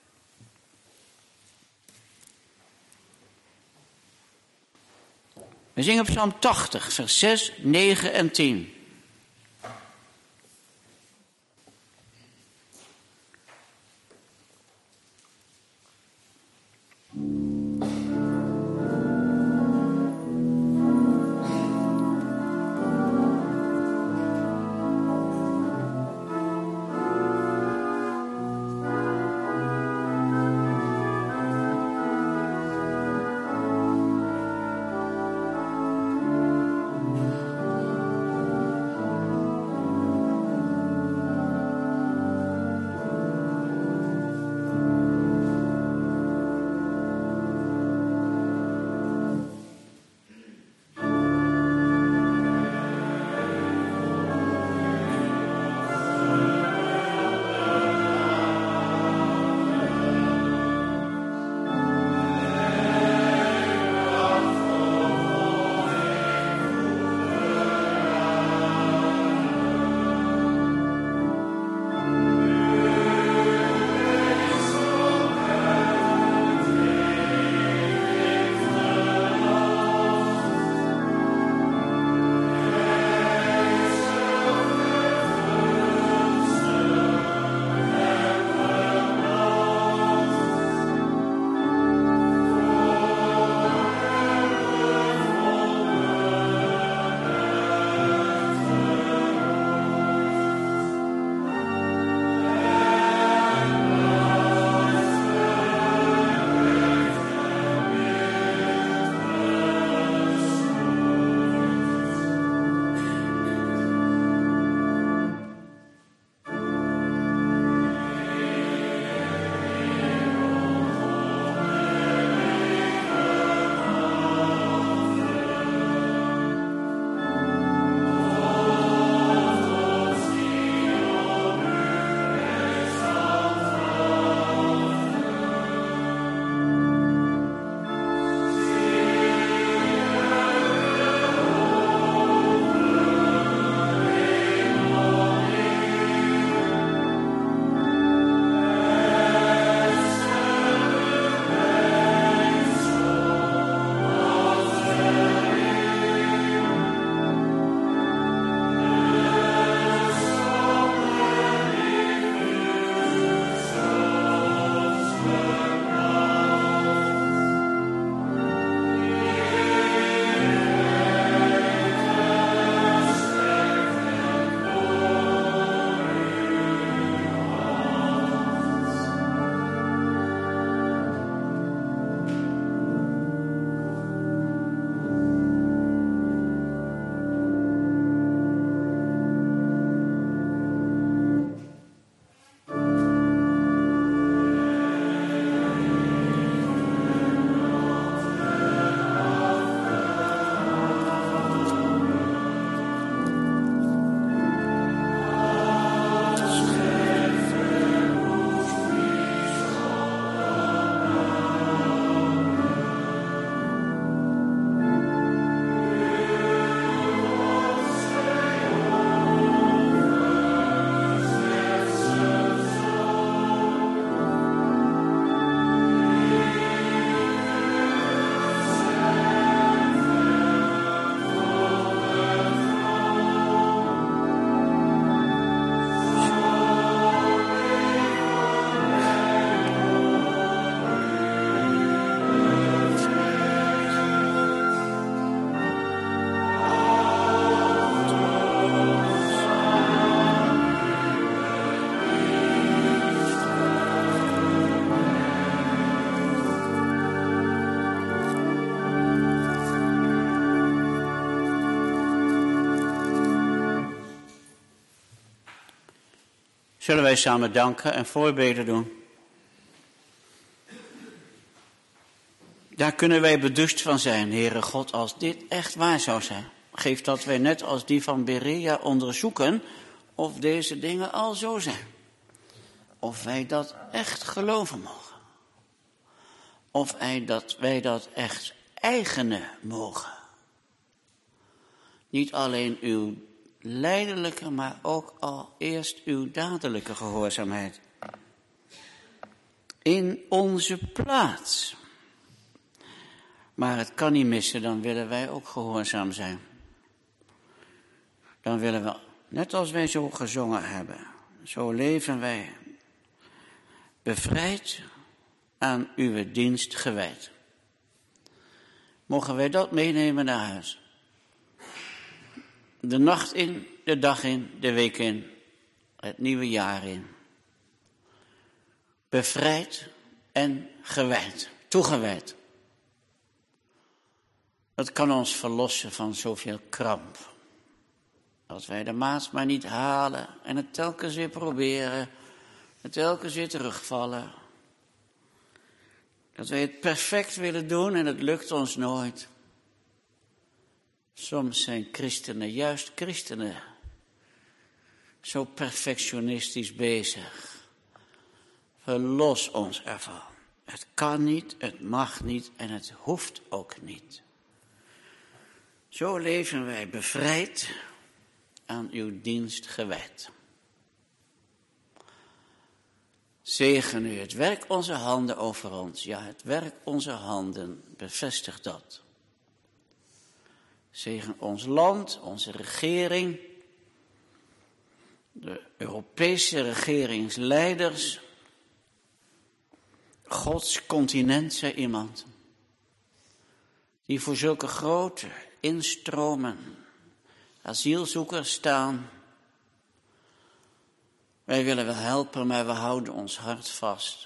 We zingen Psalm tachtig, vers zes, negen en tien. Zullen wij samen danken en voorbeden doen? Daar kunnen wij beducht van zijn, Heere God, als dit echt waar zou zijn. Geef dat wij net als die van Berea onderzoeken of deze dingen al zo zijn. Of wij dat echt geloven mogen. Of wij dat, wij dat echt eigenen mogen. Niet alleen uw lijdelijke, maar ook al eerst uw dadelijke gehoorzaamheid. In onze plaats. Maar het kan niet missen, dan willen wij ook gehoorzaam zijn. Dan willen we, net als wij zo gezongen hebben, zo leven wij bevrijd aan uw dienst gewijd. Mogen wij dat meenemen naar huis? De nacht in, de dag in, de week in, het nieuwe jaar in. Bevrijd en gewijd, toegewijd. Dat kan ons verlossen van zoveel kramp. Als wij de maat maar niet halen en het telkens weer proberen, het telkens weer terugvallen. Dat wij het perfect willen doen en het lukt ons nooit. Soms zijn christenen, juist christenen, zo perfectionistisch bezig. Verlos ons ervan. Het kan niet, het mag niet en het hoeft ook niet. Zo leven wij bevrijd, aan uw dienst gewijd. Zegen u het werk onze handen over ons. Ja, het werk onze handen, bevestig dat. Zegen ons land, onze regering, de Europese regeringsleiders. Gods continent, zei iemand, die voor zulke grote instromen asielzoekers staan. Wij willen wel helpen, maar we houden ons hart vast.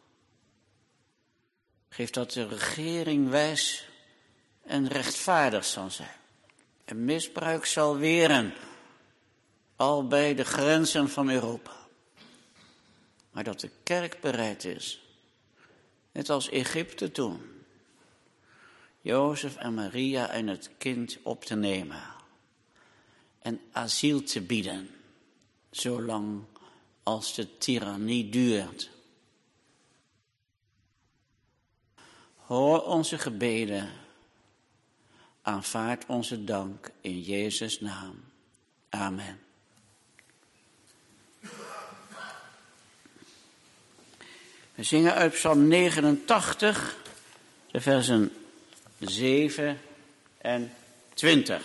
Geef dat de regering wijs en rechtvaardig zal zijn. En misbruik zal weren, al bij de grenzen van Europa. Maar dat de kerk bereid is, net als Egypte toen, Jozef en Maria en het kind op te nemen en asiel te bieden, zolang als de tirannie duurt. Hoor onze gebeden, aanvaard onze dank in Jezus' naam. Amen. We zingen uit Psalm negenentachtig, de versen zeven en twintig.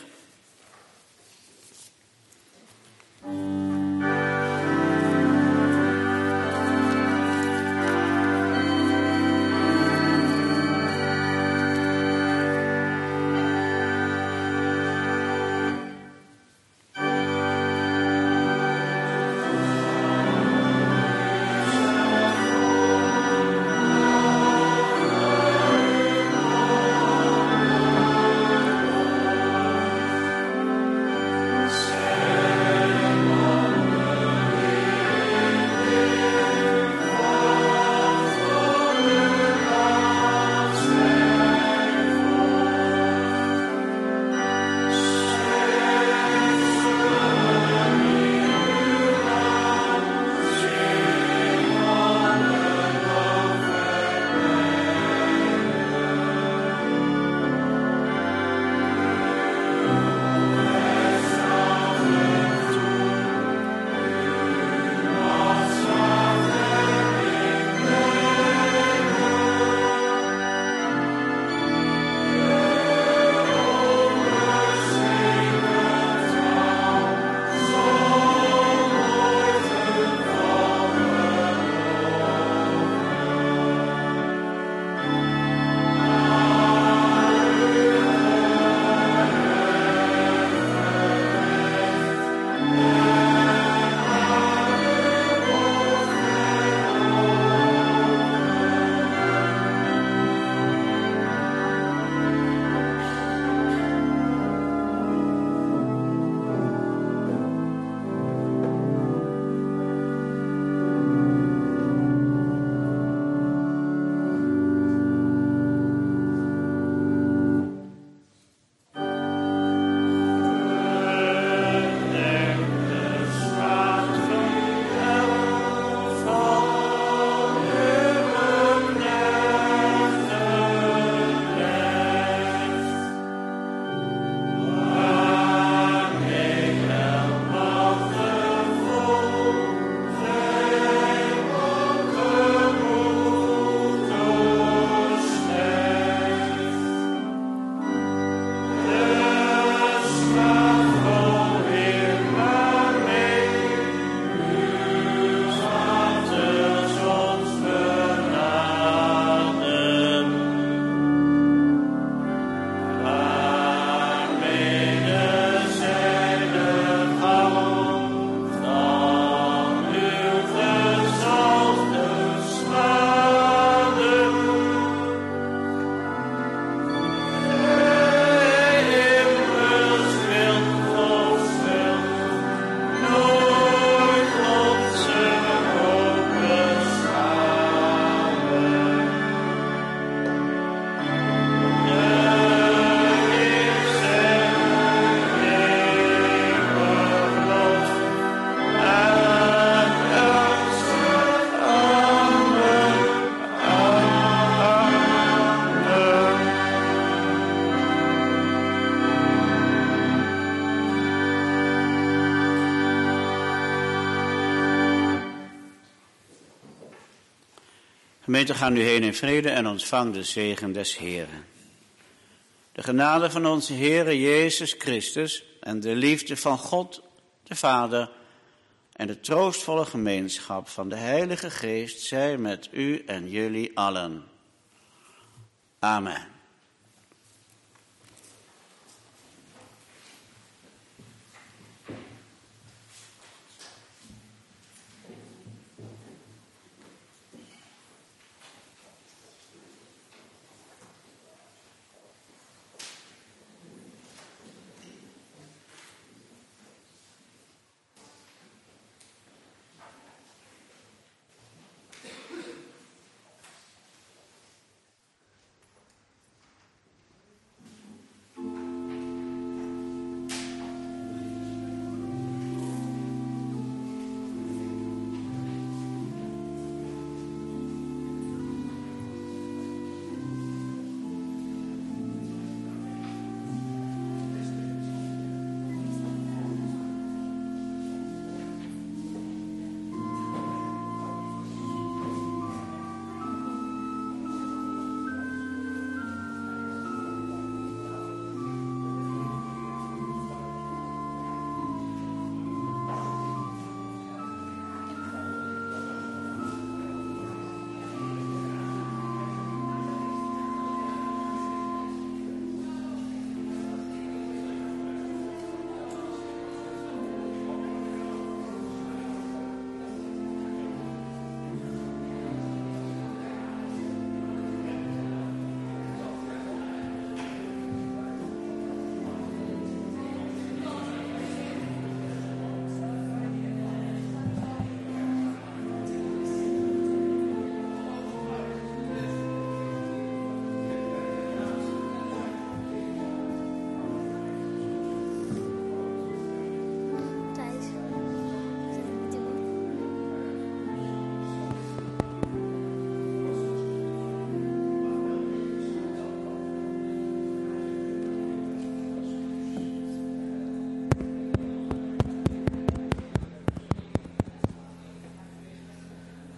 Gemeente, ga nu heen in vrede en ontvang de zegen des Heeren. De genade van onze Heere Jezus Christus en de liefde van God, de Vader, en de troostvolle gemeenschap van de Heilige Geest zij met u en jullie allen. Amen.